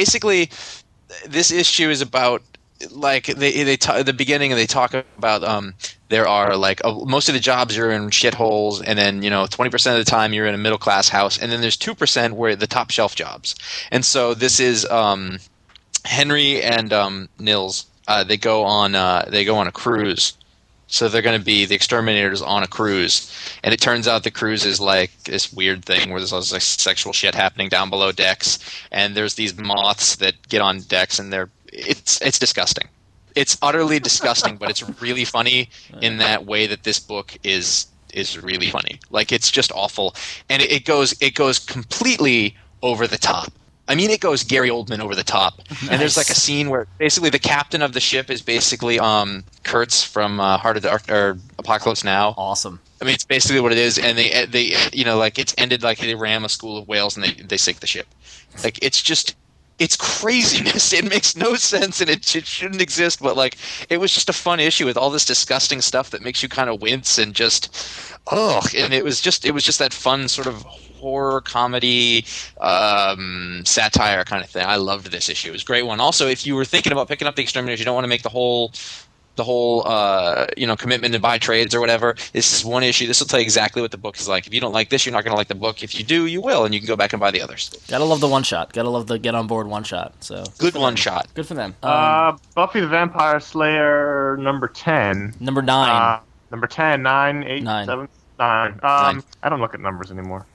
issue is about the beginning, and they talk about there are most of the jobs you're in shitholes, and then 20% of the time you're in a middle class house, and then there's 2% where the top shelf jobs. And so this is Henry and Nils. They go on a cruise, so they're going to be the Exterminators on a cruise, and it turns out the cruise is this weird thing where there's all this sexual shit happening down below decks, and there's these moths that get on decks, and it's disgusting. It's utterly disgusting, but it's really funny in that way that this book is really funny. It's just awful, and it goes completely over the top. I mean, it goes Gary Oldman over the top. Nice. And there's a scene where basically the captain of the ship is basically Kurtz from Heart of Dark or Apocalypse Now. Awesome. I mean, it's basically what it is, and they it's ended they ram a school of whales and they sink the ship. It's craziness. It makes no sense, and it shouldn't exist. But it was just a fun issue with all this disgusting stuff that makes you kind of wince and just and it was just that fun sort of horror comedy satire kind of thing. I loved this issue. It was a great one. Also, if you were thinking about picking up the Exterminators, you don't want to make the whole commitment to buy trades or whatever. This is one issue. This will tell you exactly what the book is like. If you don't like this, you're not going to like the book. If you do, you will, and you can go back and buy the others. Gotta love the one shot. Gotta love the get on board one shot. So good one shot. Good for them. Buffy the Vampire Slayer number 10. Number 9. Number 10. 9, 8, 9. 7, 9. I don't look at numbers anymore.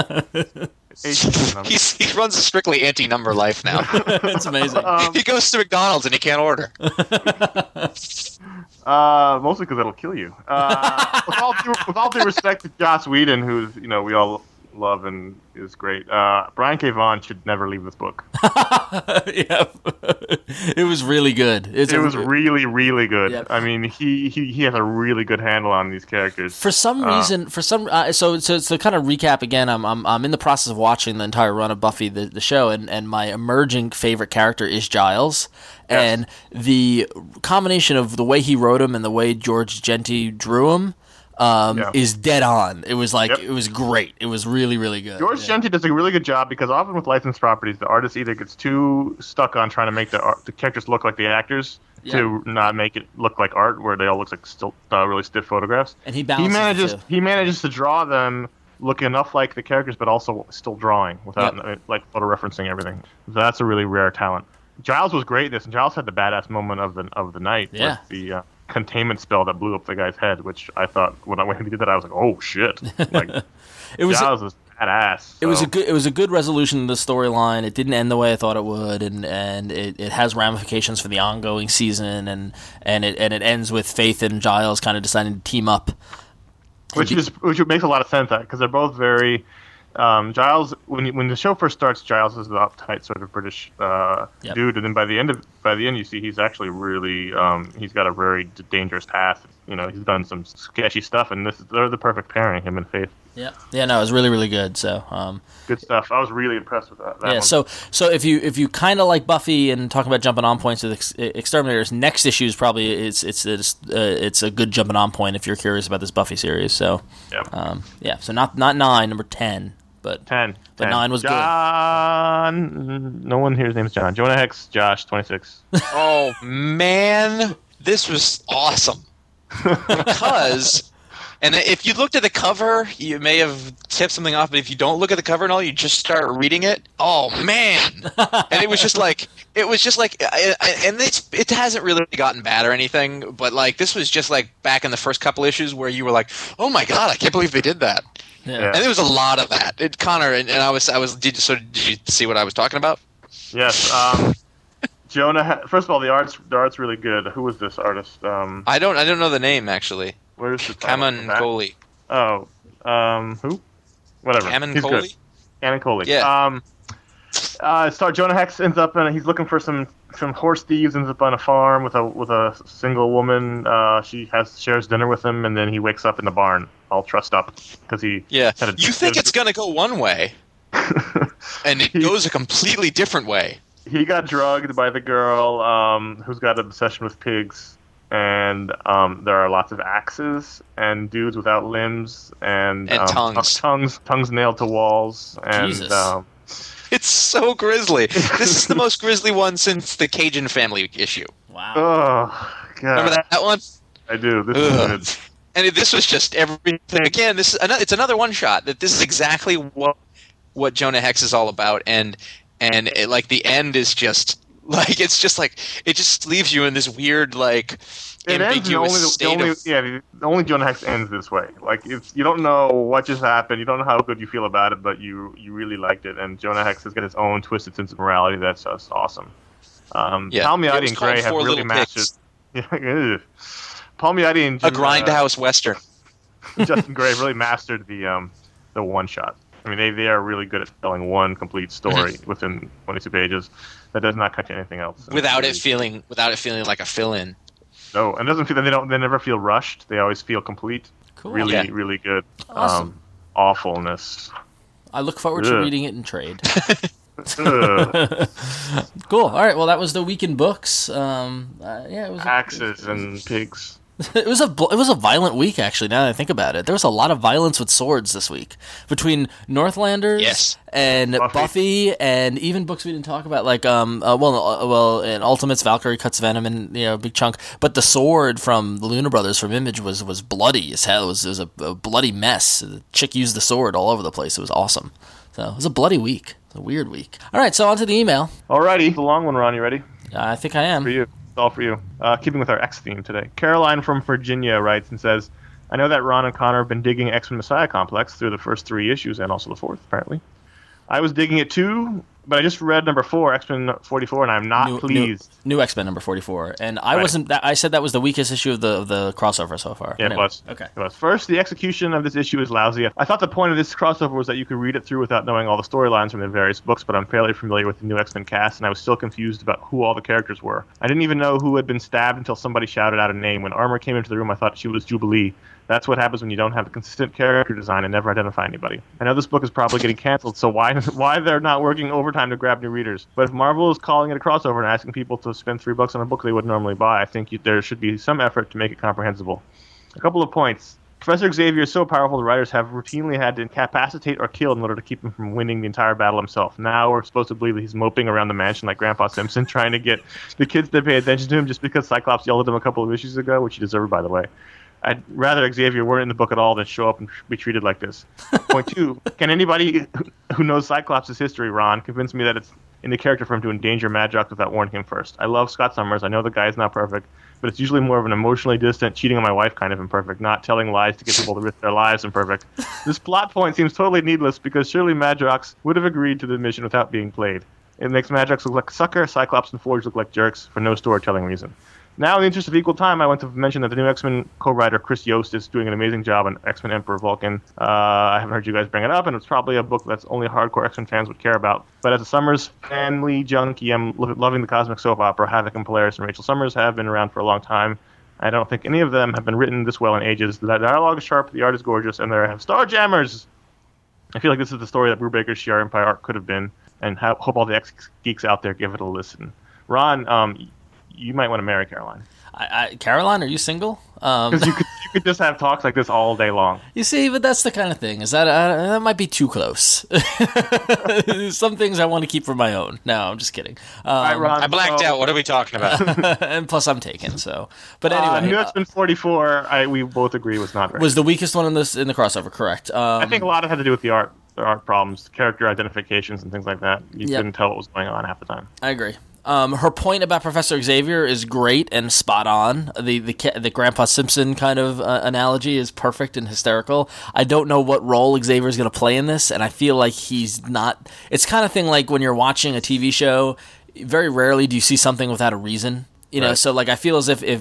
He runs a strictly anti-number life now. It's amazing. He goes to McDonald's and he can't order. Mostly because it'll kill you. With all due respect to Joss Whedon, who's we all love and is great. Brian K. Vaughan should never leave this book. Yeah, it was really good. It was really, really good. Yeah. I mean, he has a really good handle on these characters. For some reason, so to kind of recap again, I'm in the process of watching the entire run of Buffy the show, and my emerging favorite character is Giles. Yes. And the combination of the way he wrote him and the way George Genti drew him is dead on. It was It was great. It was really, really good. George Genti does a really good job because often with licensed properties, the artist either gets too stuck on trying to make the characters look like the actors to not make it look like art, where they all look like still really stiff photographs. And he balances he manages to draw them look enough like the characters, but also still drawing without photo referencing everything. That's a really rare talent. Giles was great in this, and Giles had the badass moment of the night with the containment spell that blew up the guy's head, which I thought when he did that, I was like, oh shit! Like, Giles was badass. So. It was a good resolution to the storyline. It didn't end the way I thought it would, and it has ramifications for the ongoing season, and it ends with Faith and Giles kind of deciding to team up, which makes a lot of sense because they're both very. Giles, when the show first starts, Giles is the uptight sort of British dude, and then by the end you see he's actually really he's got a very dangerous past. You know, he's done some sketchy stuff, and they're the perfect pairing, him and Faith. Yeah, no, it was really, really good. So, good stuff. I was really impressed with that yeah, one. So if you kind of like Buffy and talking about jumping on points with Exterminators, next issue is probably it's a good jumping on point if you're curious about this Buffy series. So, so not 9, number 10. But 10. But 9 was John, no one here's name's John. Jonah Hex, Josh, 26. Oh, man. This was awesome. Because, and if you looked at the cover, you may have tipped something off, but if you don't look at the cover and all, you just start reading it, oh, man. And it was just like, and it hasn't really gotten bad or anything, but like this was just like back in the first couple issues where you were like, oh my god, I can't believe they did that. Yeah. And there was a lot of that. Connor and I was. Did you see what I was talking about? Yes. Jonah. First of all, the art's really good. Who was this artist? I don't know the name actually. Where's the Kamen Coley. Oh, who? Whatever. Kamen Coley. Kamen Coley. Yeah. Jonah Hex ends up and he's looking for some horse thieves. Ends up on a farm with a single woman. She shares dinner with him, and then he wakes up in the barn, all trussed up because he. Yeah. You think it's gonna go one way, and it goes a completely different way. He got drugged by the girl who's got an obsession with pigs, and there are lots of axes and dudes without limbs and tongues nailed to walls and. Jesus. It's so grisly. This is the most grisly one since the Cajun Family issue. Wow. Oh, God. Remember that one? I do. This is good. And this was just everything. Again, it's another one-shot. That this is exactly what Jonah Hex is all about. And it, like the end is just like it just leaves you in this weird like ambiguous state. The only Jonah Hex ends this way. Like if you don't know what just happened, you don't know how good you feel about it, but you really liked it. And Jonah Hex has got his own twisted sense of morality that's just awesome. Palmiotti and Gray have really mastered. Palmiotti and a grindhouse western. Justin Gray really mastered the one shot. I mean, they are really good at telling one complete story within 22 pages. That does not cut to anything else. Without it feeling like a fill-in. No, and it doesn't feel they never feel rushed. They always feel complete. Cool. Really, really good. Awesome. Awfulness. I look forward to reading it in trade. Cool. All right. Well, that was the week in books. It was axes and pigs. It was a violent week, actually. Now that I think about it, there was a lot of violence with swords this week between Northlanders and Buffy, and even books we didn't talk about, like in Ultimates, Valkyrie cuts Venom in a big chunk. But the sword from the Luna Brothers from Image was bloody as hell. It was a bloody mess. The chick used the sword all over the place. It was awesome. So it was a bloody week. It's a weird week. All right, so on to the email. Alrighty, the long one, Ron. You ready? I think I am. For you. It's all for you. Keeping with our X theme today. Caroline from Virginia writes and says, I know that Ron and Connor have been digging X-Men Messiah Complex through the first 3 issues and also the 4th, apparently. I was digging it too, but I just read number 4, X-Men 44, and I'm not pleased. New X-Men number 44. And I wasn't. I said that was the weakest issue of the crossover so far. Yeah, anyway. It was. Okay. It was. First, the execution of this issue is lousy. I thought the point of this crossover was that you could read it through without knowing all the storylines from the various books, but I'm fairly familiar with the new X-Men cast, and I was still confused about who all the characters were. I didn't even know who had been stabbed until somebody shouted out a name. When Armor came into the room, I thought she was Jubilee. That's what happens when you don't have a consistent character design and never identify anybody. I know this book is probably getting canceled, so why they're not working overtime to grab new readers? But if Marvel is calling it a crossover and asking people to spend $3 on a book they would normally buy, I think there should be some effort to make it comprehensible. A couple of points. Professor Xavier is so powerful the writers have routinely had to incapacitate or kill in order to keep him from winning the entire battle himself. Now we're supposed to believe that he's moping around the mansion like Grandpa Simpson, trying to get the kids to pay attention to him just because Cyclops yelled at him a couple of issues ago, which he deserved, by the way. I'd rather Xavier weren't in the book at all than show up and be treated like this. Point 2, can anybody who knows Cyclops' history, Ron, convince me that it's into character for him to endanger Madrox without warning him first. I love Scott Summers. I know the guy's not perfect, but it's usually more of an emotionally distant, cheating on my wife kind of imperfect, not telling lies to get people to risk their lives imperfect. This plot point seems totally needless because surely Madrox would have agreed to the mission without being played. It makes Madrox look like a sucker, Cyclops and Forge look like jerks for no storytelling reason. Now, in the interest of equal time, I want to mention that the new X-Men co-writer Chris Yost is doing an amazing job on X-Men Emperor Vulcan. I haven't heard you guys bring it up, and it's probably a book that's only hardcore X-Men fans would care about. But as a Summers family junkie, I'm loving the cosmic soap opera. Havoc and Polaris and Rachel Summers have been around for a long time. I don't think any of them have been written this well in ages. The dialogue is sharp, the art is gorgeous, and there have Starjammers! I feel like this is the story that Brubaker's Shi'ar Empire arc could have been, and hope all the X-geeks out there give it a listen. Ron, you might want to marry Caroline. Caroline, are you single? Because you could just have talks like this all day long. You see, but that's the kind of thing. Is that might be too close. Some things I want to keep for my own. No, I'm just kidding. Right, Ron, I blacked out. What are we talking about? And plus, I'm taken. So, but anyway, New X-Men 44. We both agree was not right. Was the weakest one in the crossover? Correct. I think a lot of it had to do with the art problems, character identifications, and things like that. You couldn't tell what was going on half the time. I agree. Her point about Professor Xavier is great and spot on. The Grandpa Simpson kind of analogy is perfect and hysterical. I don't know what role Xavier is going to play in this, and I feel like he's not. It's kind of thing like when you're watching a TV show. Very rarely do you see something without a reason. You know, so like I feel as if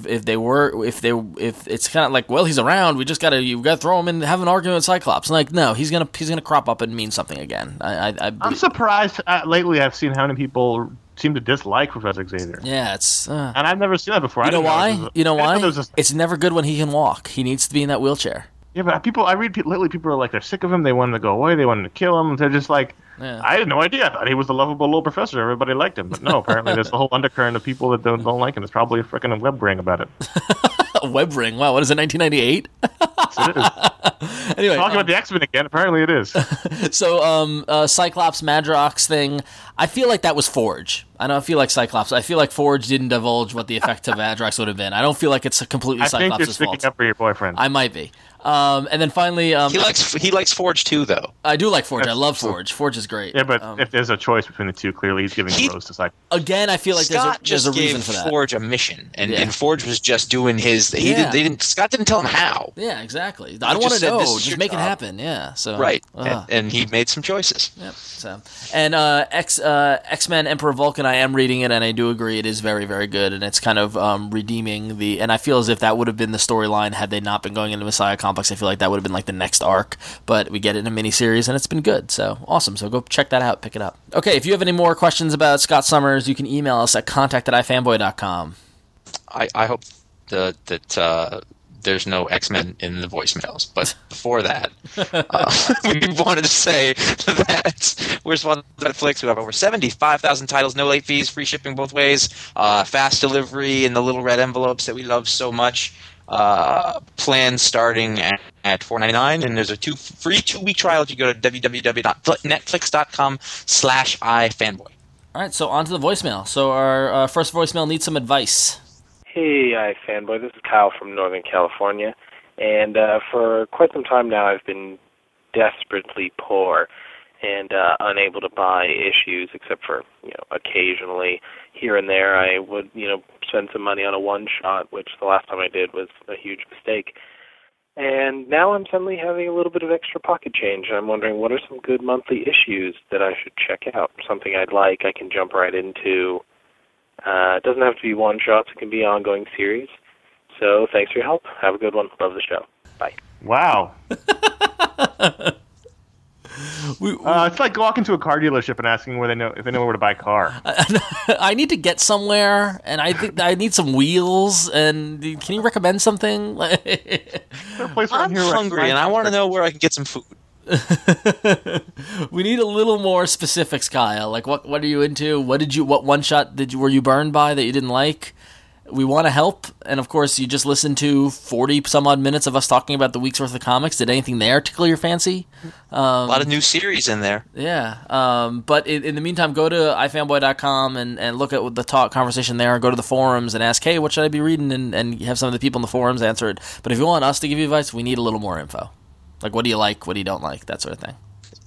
it's kind of like, well, he's around, we gotta throw him in and have an argument with Cyclops. And like, no, he's gonna crop up and mean something again. I'm surprised. Lately, I've seen how many people seem to dislike Professor Xavier. Yeah, it's and I've never seen that before. You know why? It's never good when he can walk. He needs to be in that wheelchair. Yeah, but lately people are like, they're sick of him. They want him to go away. They want him to kill him. They're just like, I had no idea. I thought he was the lovable little professor. Everybody liked him. But no, apparently there's a whole undercurrent of people that don't like him. There's probably a freaking web ring about it. A web ring? Wow, what is it, 1998? Yes, it is. Anyway, talking about the X-Men again, apparently it is. So, Cyclops, Madrox thing, I feel like that was Forge. I don't feel like Cyclops. I feel like Forge didn't divulge what the effect of Madrox would have been. I don't feel like it's completely Cyclops' fault. I think you're sticking up for your boyfriend. I might be. And then finally... he likes Forge too, though. I do like Forge. I love Forge. Forge is great. Yeah, but if there's a choice between the two, clearly he's giving the rose to Cyclops. Again, I feel like there's a reason for that. Forge a mission, and Forge was just doing his... Scott didn't tell him how. Yeah, exactly. I don't want to know. Just make it happen. Yeah. So right. And he made some choices. Yep. So, and X-Men Emperor Vulcan, I am reading it, and I do agree it is very, very good, and it's kind of redeeming the... And I feel as if that would have been the storyline had they not been going into Messiah Complex. I feel like that would have been like the next arc, but we get it in a miniseries, and it's been good. So awesome. So go check that out. Pick it up. Okay, if you have any more questions about Scott Summers, you can email us at contact@ifanboy.com. I hope that there's no X-Men in the voicemails, but before that, we wanted to say that we're sponsored by Netflix. We have over 75,000 titles, no late fees, free shipping both ways, fast delivery in the little red envelopes that we love so much. Plans starting at $4.99, and there's a free 2-week trial if you go to www.netflix.com/ifanboy. All right, so on to the voicemail. So our first voicemail needs some advice. Hey, iFanboy. This is Kyle from Northern California, and for quite some time now I've been desperately poor and unable to buy issues except for, occasionally here and there I would, spend some money on a one-shot, which the last time I did was a huge mistake. And now I'm suddenly having a little bit of extra pocket change, and I'm wondering what are some good monthly issues that I should check out, something I'd like I can jump right into. It doesn't have to be one-shots. It can be an ongoing series. So thanks for your help. Have a good one. Love the show. Bye. Wow. It's like walking to a car dealership and asking if they know where to buy a car. I need to get somewhere, and I think I need some wheels. And can you recommend something? I'm hungry, and I want to know where I can get some food. We need a little more specifics, Kyle. Like, what are you into? What one shot were you burned by that you didn't like? We want to help, and of course, you just listened to 40 some odd minutes of us talking about the week's worth of comics. Did anything there tickle your fancy? A lot of new series in there. Yeah, but in the meantime, go to ifanboy.com and look at the conversation there. Go to the forums and ask, hey, what should I be reading? And have some of the people in the forums answer it. But if you want us to give you advice, we need a little more info. Like, what do you like? What do you don't like? That sort of thing.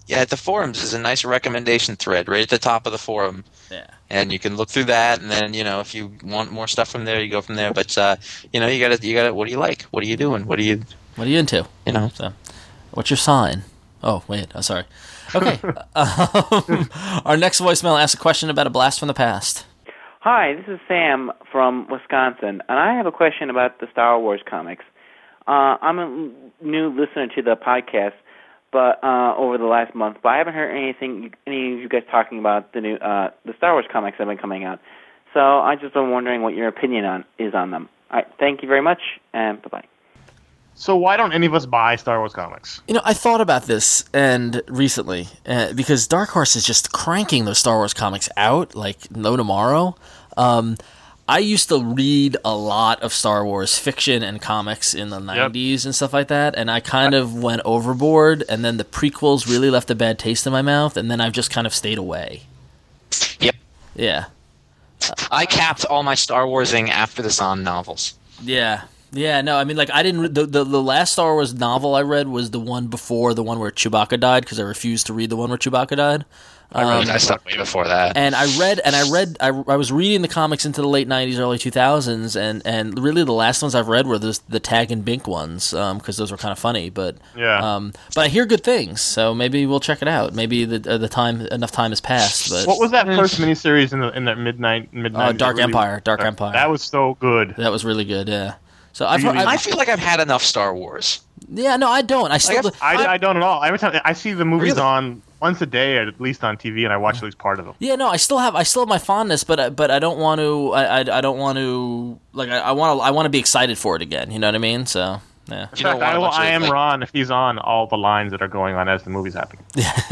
at the forums is a nice recommendation thread right at the top of the forum. Yeah. And you can look through that, and then if you want more stuff from there, you go from there. But you gotta. What do you like? What are you doing? What are you into? So, what's your sign? Oh wait, sorry. Okay. Our next voicemail asks a question about a blast from the past. Hi, this is Sam from Wisconsin, and I have a question about the Star Wars comics. I'm a new listener to the podcast, but over the last month, but I haven't heard any of you guys talking about the new the Star Wars comics that have been coming out. So I just been wondering what your opinion is on them. All right, thank you very much, and bye-bye. So why don't any of us buy Star Wars comics? I thought about this recently because Dark Horse is just cranking those Star Wars comics out like no tomorrow. I used to read a lot of Star Wars fiction and comics in the 90s and stuff like that, and I kind of went overboard, and then the prequels really left a bad taste in my mouth, and then I've just kind of stayed away. Yep. Yeah. I capped all my Star Warsing after the Zahn novels. Yeah. Yeah, no, I mean, like, I didn't. The last Star Wars novel I read was the one before the one where Chewbacca died, because I refused to read the one where Chewbacca died. I stopped way before that. And I was reading the comics into the late 90s, early 2000s, and really the last ones I've read were the Tag and Bink ones, because those were kind of funny. But but I hear good things, so maybe we'll check it out. Maybe enough time has passed. But what was that first miniseries in the mid-90s? Dark Empire. Empire. That was so good. That was really good. Yeah. So I feel like I've had enough Star Wars. Yeah, no, I don't. I don't at all. Every time I see the movies on once a day, at least on TV, and I watch at least part of them. Yeah, no, I still have my fondness, but I don't want to. I don't want to. Like, I want to be excited for it again. You know what I mean? So. Yeah. In fact, I am Ron if he's on all the lines that are going on as the movie's happening.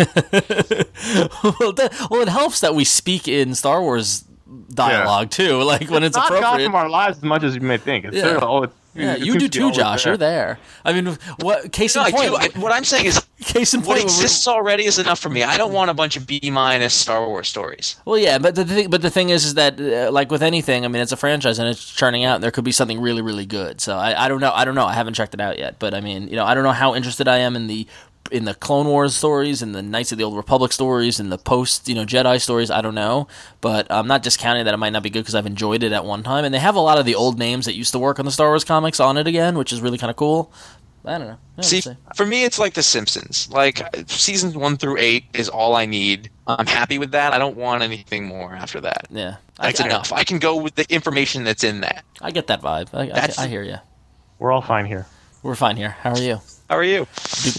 Well, it helps that we speak in Star Wars dialogue too, like when it's appropriate. Not from our lives as much as you may think. You do too, Josh. You're there. I mean, what? Case in point. What I'm saying is, case in point, what exists already is enough for me. I don't want a bunch of B- Star Wars stories. Well, yeah, but the thing is that like with anything, I mean, it's a franchise and it's churning out, and there could be something really, really good. So I don't know. I haven't checked it out yet, but I mean, I don't know how interested I am in the Clone Wars stories and the Knights of the Old Republic stories and the post Jedi stories. I don't know, but I'm not discounting that it might not be good because I've enjoyed it at one time, and they have a lot of the old names that used to work on the Star Wars comics on it again, which is really kind of cool. I don't know. See, for me, it's like The Simpsons. Like seasons 1 through 8 is all I need. I'm happy with that. I don't want anything more after that. Yeah, that's enough. I can go with the information that's in that. I get that vibe. I hear you. We're all fine here. We're fine here. How are you? How are you?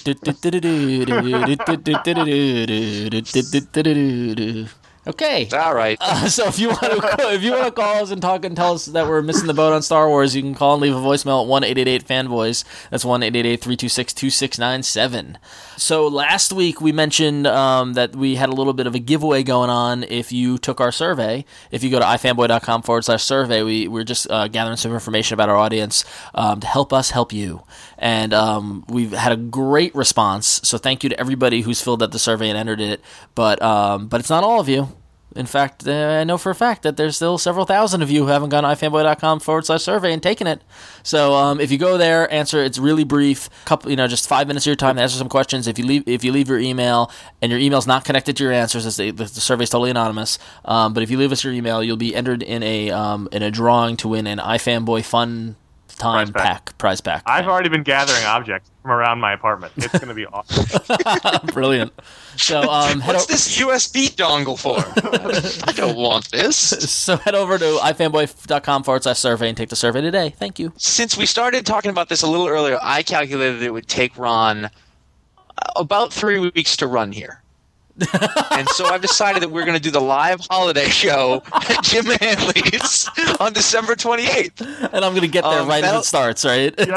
Okay. All right. So if you want to call us and talk and tell us that we're missing the boat on Star Wars, you can call and leave a voicemail at 1-888-FANVOICE. That's 1-888-326-2697. So last week we mentioned that we had a little bit of a giveaway going on if you took our survey. If you go to ifanboy.com/survey, we're just gathering some information about our audience to help us help you. And we've had a great response, so thank you to everybody who's filled out the survey and entered it. But it's not all of you. In fact, I know for a fact that there's still several thousand of you who haven't gone to ifanboy.com/survey and taken it. So if you go there, answer. It's really brief. Just 5 minutes of your time to answer some questions. If you leave your email and your email's not connected to your answers, the survey's totally anonymous. But if you leave us your email, you'll be entered in a drawing to win an iFanboy Fun Time prize pack. I've already been gathering objects from around my apartment. It's going to be awesome. Brilliant. So, what's this USB dongle for? I don't want this. So head over to ifanboy.com/survey and take the survey today. Thank you. Since we started talking about this a little earlier, I calculated it would take Ron about 3 weeks to run here. And so I've decided that we're going to do the live holiday show at Jim Hanley's on December 28th. And I'm going to get there right as it starts, right? Yep.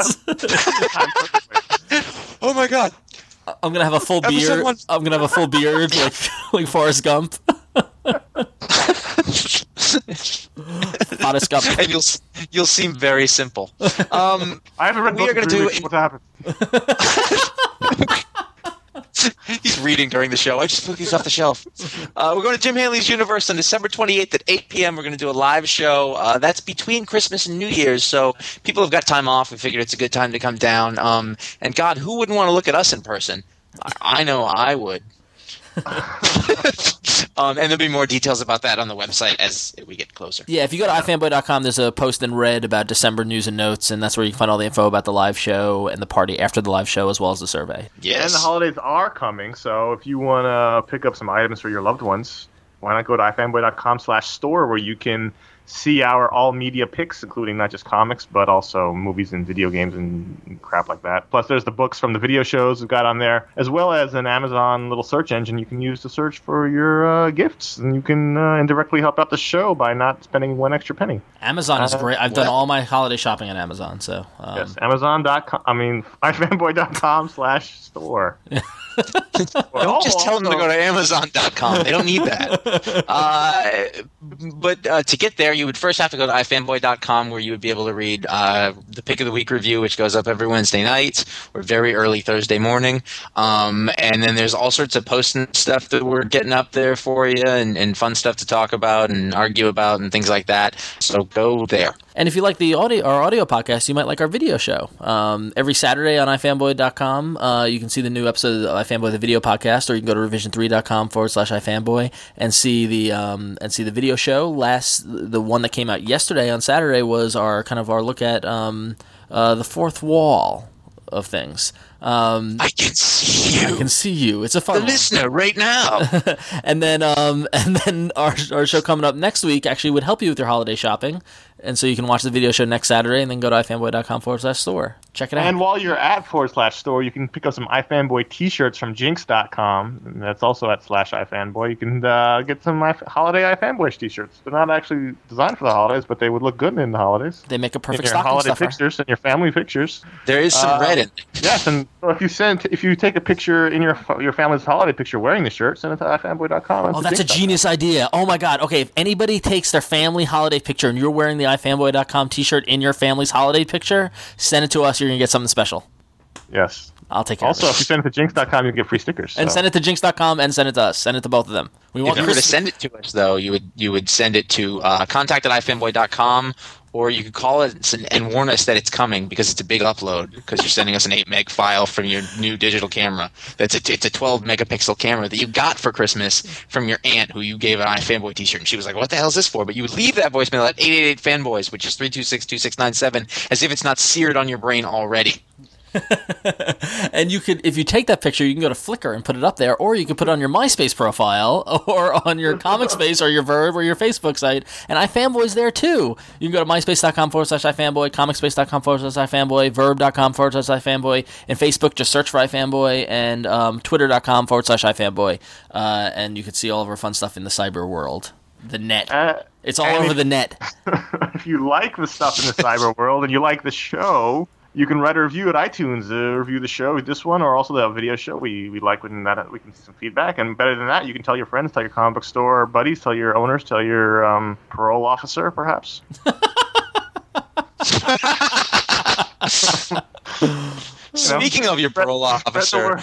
Oh my God. I'm going to have a full beard. I'm going to have a full beard like Forrest Gump. Forrest Gump. And you'll seem very simple. I haven't read books in 3 weeks. What happened? He's reading during the show. I just took these off the shelf. We're going to Jim Hanley's Universe on December 28th at 8 p.m. We're going to do a live show. That's between Christmas and New Year's, so people have got time off. We figured it's a good time to come down. And God, who wouldn't want to look at us in person? I know I would. And there'll be more details about that on the website as we get closer. Yeah, if you go to ifanboy.com, there's a post in red about December news and notes, and that's where you can find all the info about the live show and the party after the live show, as well as the survey. Yes. And the holidays are coming, so if you want to pick up some items for your loved ones, why not go to ifanboy.com/store, where you can see our all media picks, including not just comics, but also movies and video games and crap like that. Plus, there's the books from the video shows we've got on there, as well as an Amazon little search engine you can use to search for your gifts. And you can indirectly help out the show by not spending one extra penny. Amazon is great. I've done all my holiday shopping on Amazon. So yes, ifanboy.com/store. Don't just tell them to go to Amazon.com. They don't need that. But to get there, you would first have to go to ifanboy.com, where you would be able to read the Pick of the Week review, which goes up every Wednesday night or very early Thursday morning. And then there's all sorts of posts and stuff that we're getting up there for you, and fun stuff to talk about and argue about and things like that. So go there. And if you like our audio podcast, you might like our video show. Every Saturday on ifanboy.com, you can see the new episode of iFanboy, the video podcast, or you can go to revision3.com/ifanboy and see the video show. The one that came out yesterday on Saturday was our look at the fourth wall of things. I can see you. I can see you. It's a fun one. Listener right now. and then our show coming up next week actually would help you with your holiday shopping. And so you can watch the video show next Saturday and then go to ifanboy.com/store. Check it out. And while you're at /store, you can pick up some iFanboy t-shirts from Jinx.com. And that's also at /ifanboy. You can get some holiday iFanboy t-shirts. They're not actually designed for the holidays, but they would look good in the holidays. They make a perfect stocking stocking holiday stuffer. pictures and your family pictures. There is some red in it. Yes, and so if you take a picture in your family's holiday picture wearing the shirt, send it to ifanboy.com. Oh, that's a genius idea. Oh my God. Okay, if anybody takes their family holiday picture and you're wearing the ifanboy.com t-shirt in your family's holiday picture, send it to us. You're going to get something special. Yes. I'll take care Also, of it. if you send it to jinx.com, you get free stickers. And send it to jinx.com and send it to us. Send it to both of them. If you were to send it to us, though, you would send it to contact@ifanboy.com, or you could call it and warn us that it's coming, because it's a big upload, because you're sending us an 8 meg file from your new digital camera. It's a 12 megapixel camera that you got for Christmas from your aunt, who you gave an iFanboy t-shirt, and she was like, what the hell is this for? But you would leave that voicemail at 888-FANBOYS, which is 326-2697, as if it's not seared on your brain already. And you could, if you take that picture, you can go to Flickr and put it up there, or you could put it on your MySpace profile, or on your ComicsSpace, or your Verve, or your Facebook site. And iFanboy's there too. You can go to myspace.com/ifanboy, comicspace.com/ifanboy, verb.com/ifanboy, and Facebook, just search for iFanboy, and twitter.com/ifanboy. And you can see all of our fun stuff in the cyber world. The net. It's all over the net. If you like the stuff in the cyber world and you like the show, you can write a review at iTunes, review the show, this one, or also the video show. We like when that we can see some feedback. And better than that, you can tell your friends, tell your comic book store buddies, tell your owners, tell your parole officer, perhaps. Speaking of your parole officer,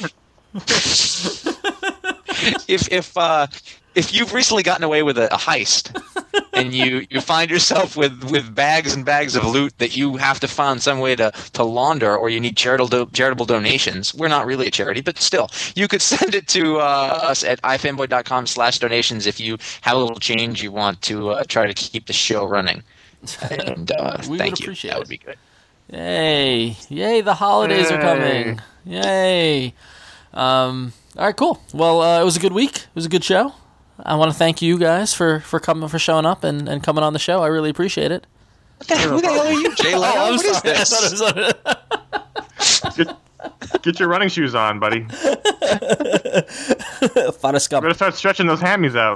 if you've recently gotten away with a heist, and you find yourself with bags and bags of loot that you have to find some way to launder, or you need charitable donations. We're not really a charity, but still, you could send it to us at ifanboy.com/donations if you have a little change you want to try to keep the show running. And thank you. That would be good. Yay! The holidays are coming. Yay! All right, cool. Well, it was a good week. It was a good show. I want to thank you guys for showing up and coming on the show. I really appreciate it. Who the hell are you, Jay Leno? I'm What is sorry. this? Get your running shoes on, buddy. Fun scum. Better start stretching those hammies out.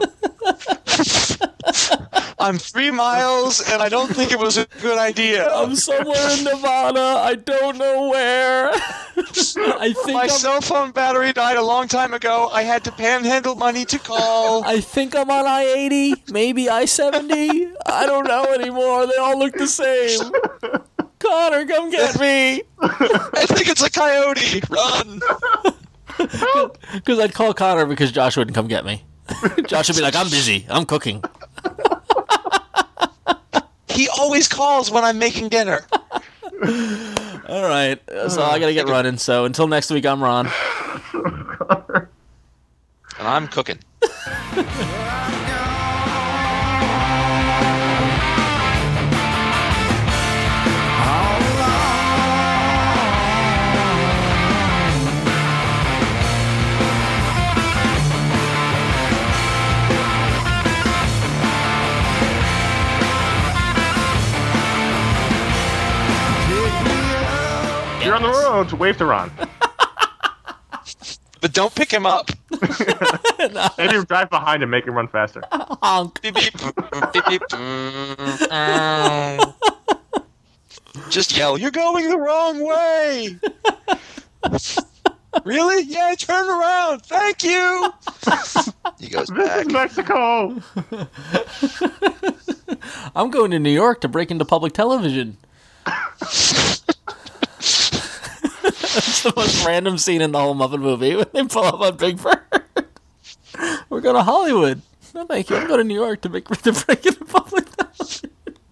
I'm 3 miles, and I don't think it was a good idea. I'm somewhere in Nevada. I don't know where. I think my cell phone battery died a long time ago. I had to panhandle money to call. I think I'm on I-80, maybe I-70. I don't know anymore. They all look the same. Connor, come get me. I think it's a coyote. Run. Because I'd call Connor because Josh wouldn't come get me. Josh would be like, I'm busy. I'm cooking. He always calls when I'm making dinner. All right. So I got to get running. So until next week, I'm Ron. And I'm cooking. You're on the road to Wave to Ron. But don't pick him up. Maybe drive behind him, make him run faster. Honk. Beep, beep. Beep, beep. Just yell, you're going the wrong way. Really? Yeah, turn around. Thank you. He goes This back. is Mexico. I'm going to New York to break into public television. It's the most random scene in the whole Muppet movie when they pull up on Big Bird. We're going to Hollywood. No, thank you. I'm going to New York to break into public television.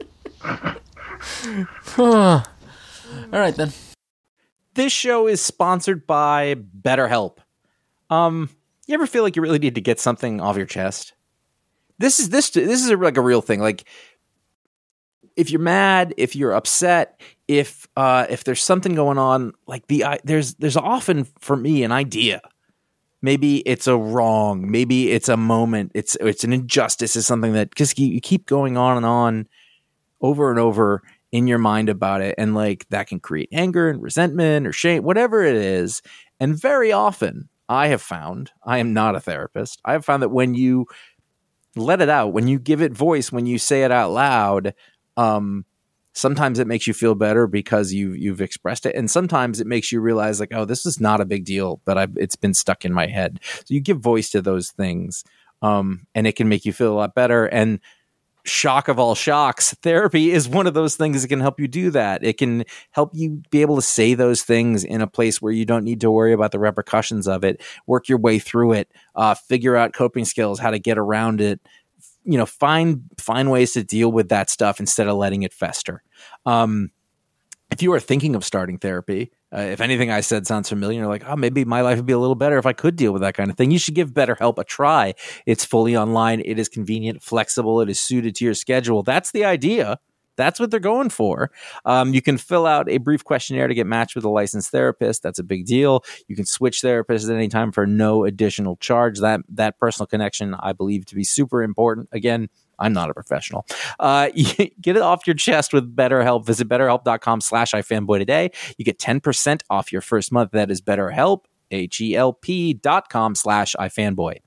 All right, then. This show is sponsored by BetterHelp. You ever feel like you really need to get something off your chest? This is like a real thing. Like, if you're mad, if you're upset, if there's something going on, like there's often for me an idea. Maybe it's a wrong, maybe it's a moment, it's an injustice, is something that just you keep going on and on over and over in your mind about it, and like that can create anger and resentment or shame, whatever it is. And very often, I have found, I am not a therapist, I have found that when you let it out, when you give it voice, when you say it out loud, sometimes it makes you feel better because you've expressed it, and sometimes it makes you realize like, oh, this is not a big deal, but it's been stuck in my head. So you give voice to those things, and it can make you feel a lot better. And shock of all shocks, therapy is one of those things that can help you do that. It can help you be able to say those things in a place where you don't need to worry about the repercussions of it, work your way through it, figure out coping skills, how to get around it, find ways to deal with that stuff instead of letting it fester. If you are thinking of starting therapy, if anything I said sounds familiar, you're like, oh, maybe my life would be a little better if I could deal with that kind of thing, you should give BetterHelp a try. It's fully online. It is convenient, flexible. It is suited to your schedule. That's the idea. That's what they're going for. You can fill out a brief questionnaire to get matched with a licensed therapist. That's a big deal. You can switch therapists at any time for no additional charge. That personal connection, I believe, to be super important. Again, I'm not a professional. Get it off your chest with BetterHelp. Visit BetterHelp.com/iFanboy today. You get 10% off your first month. That is BetterHelp, HELP.com/iFanboy.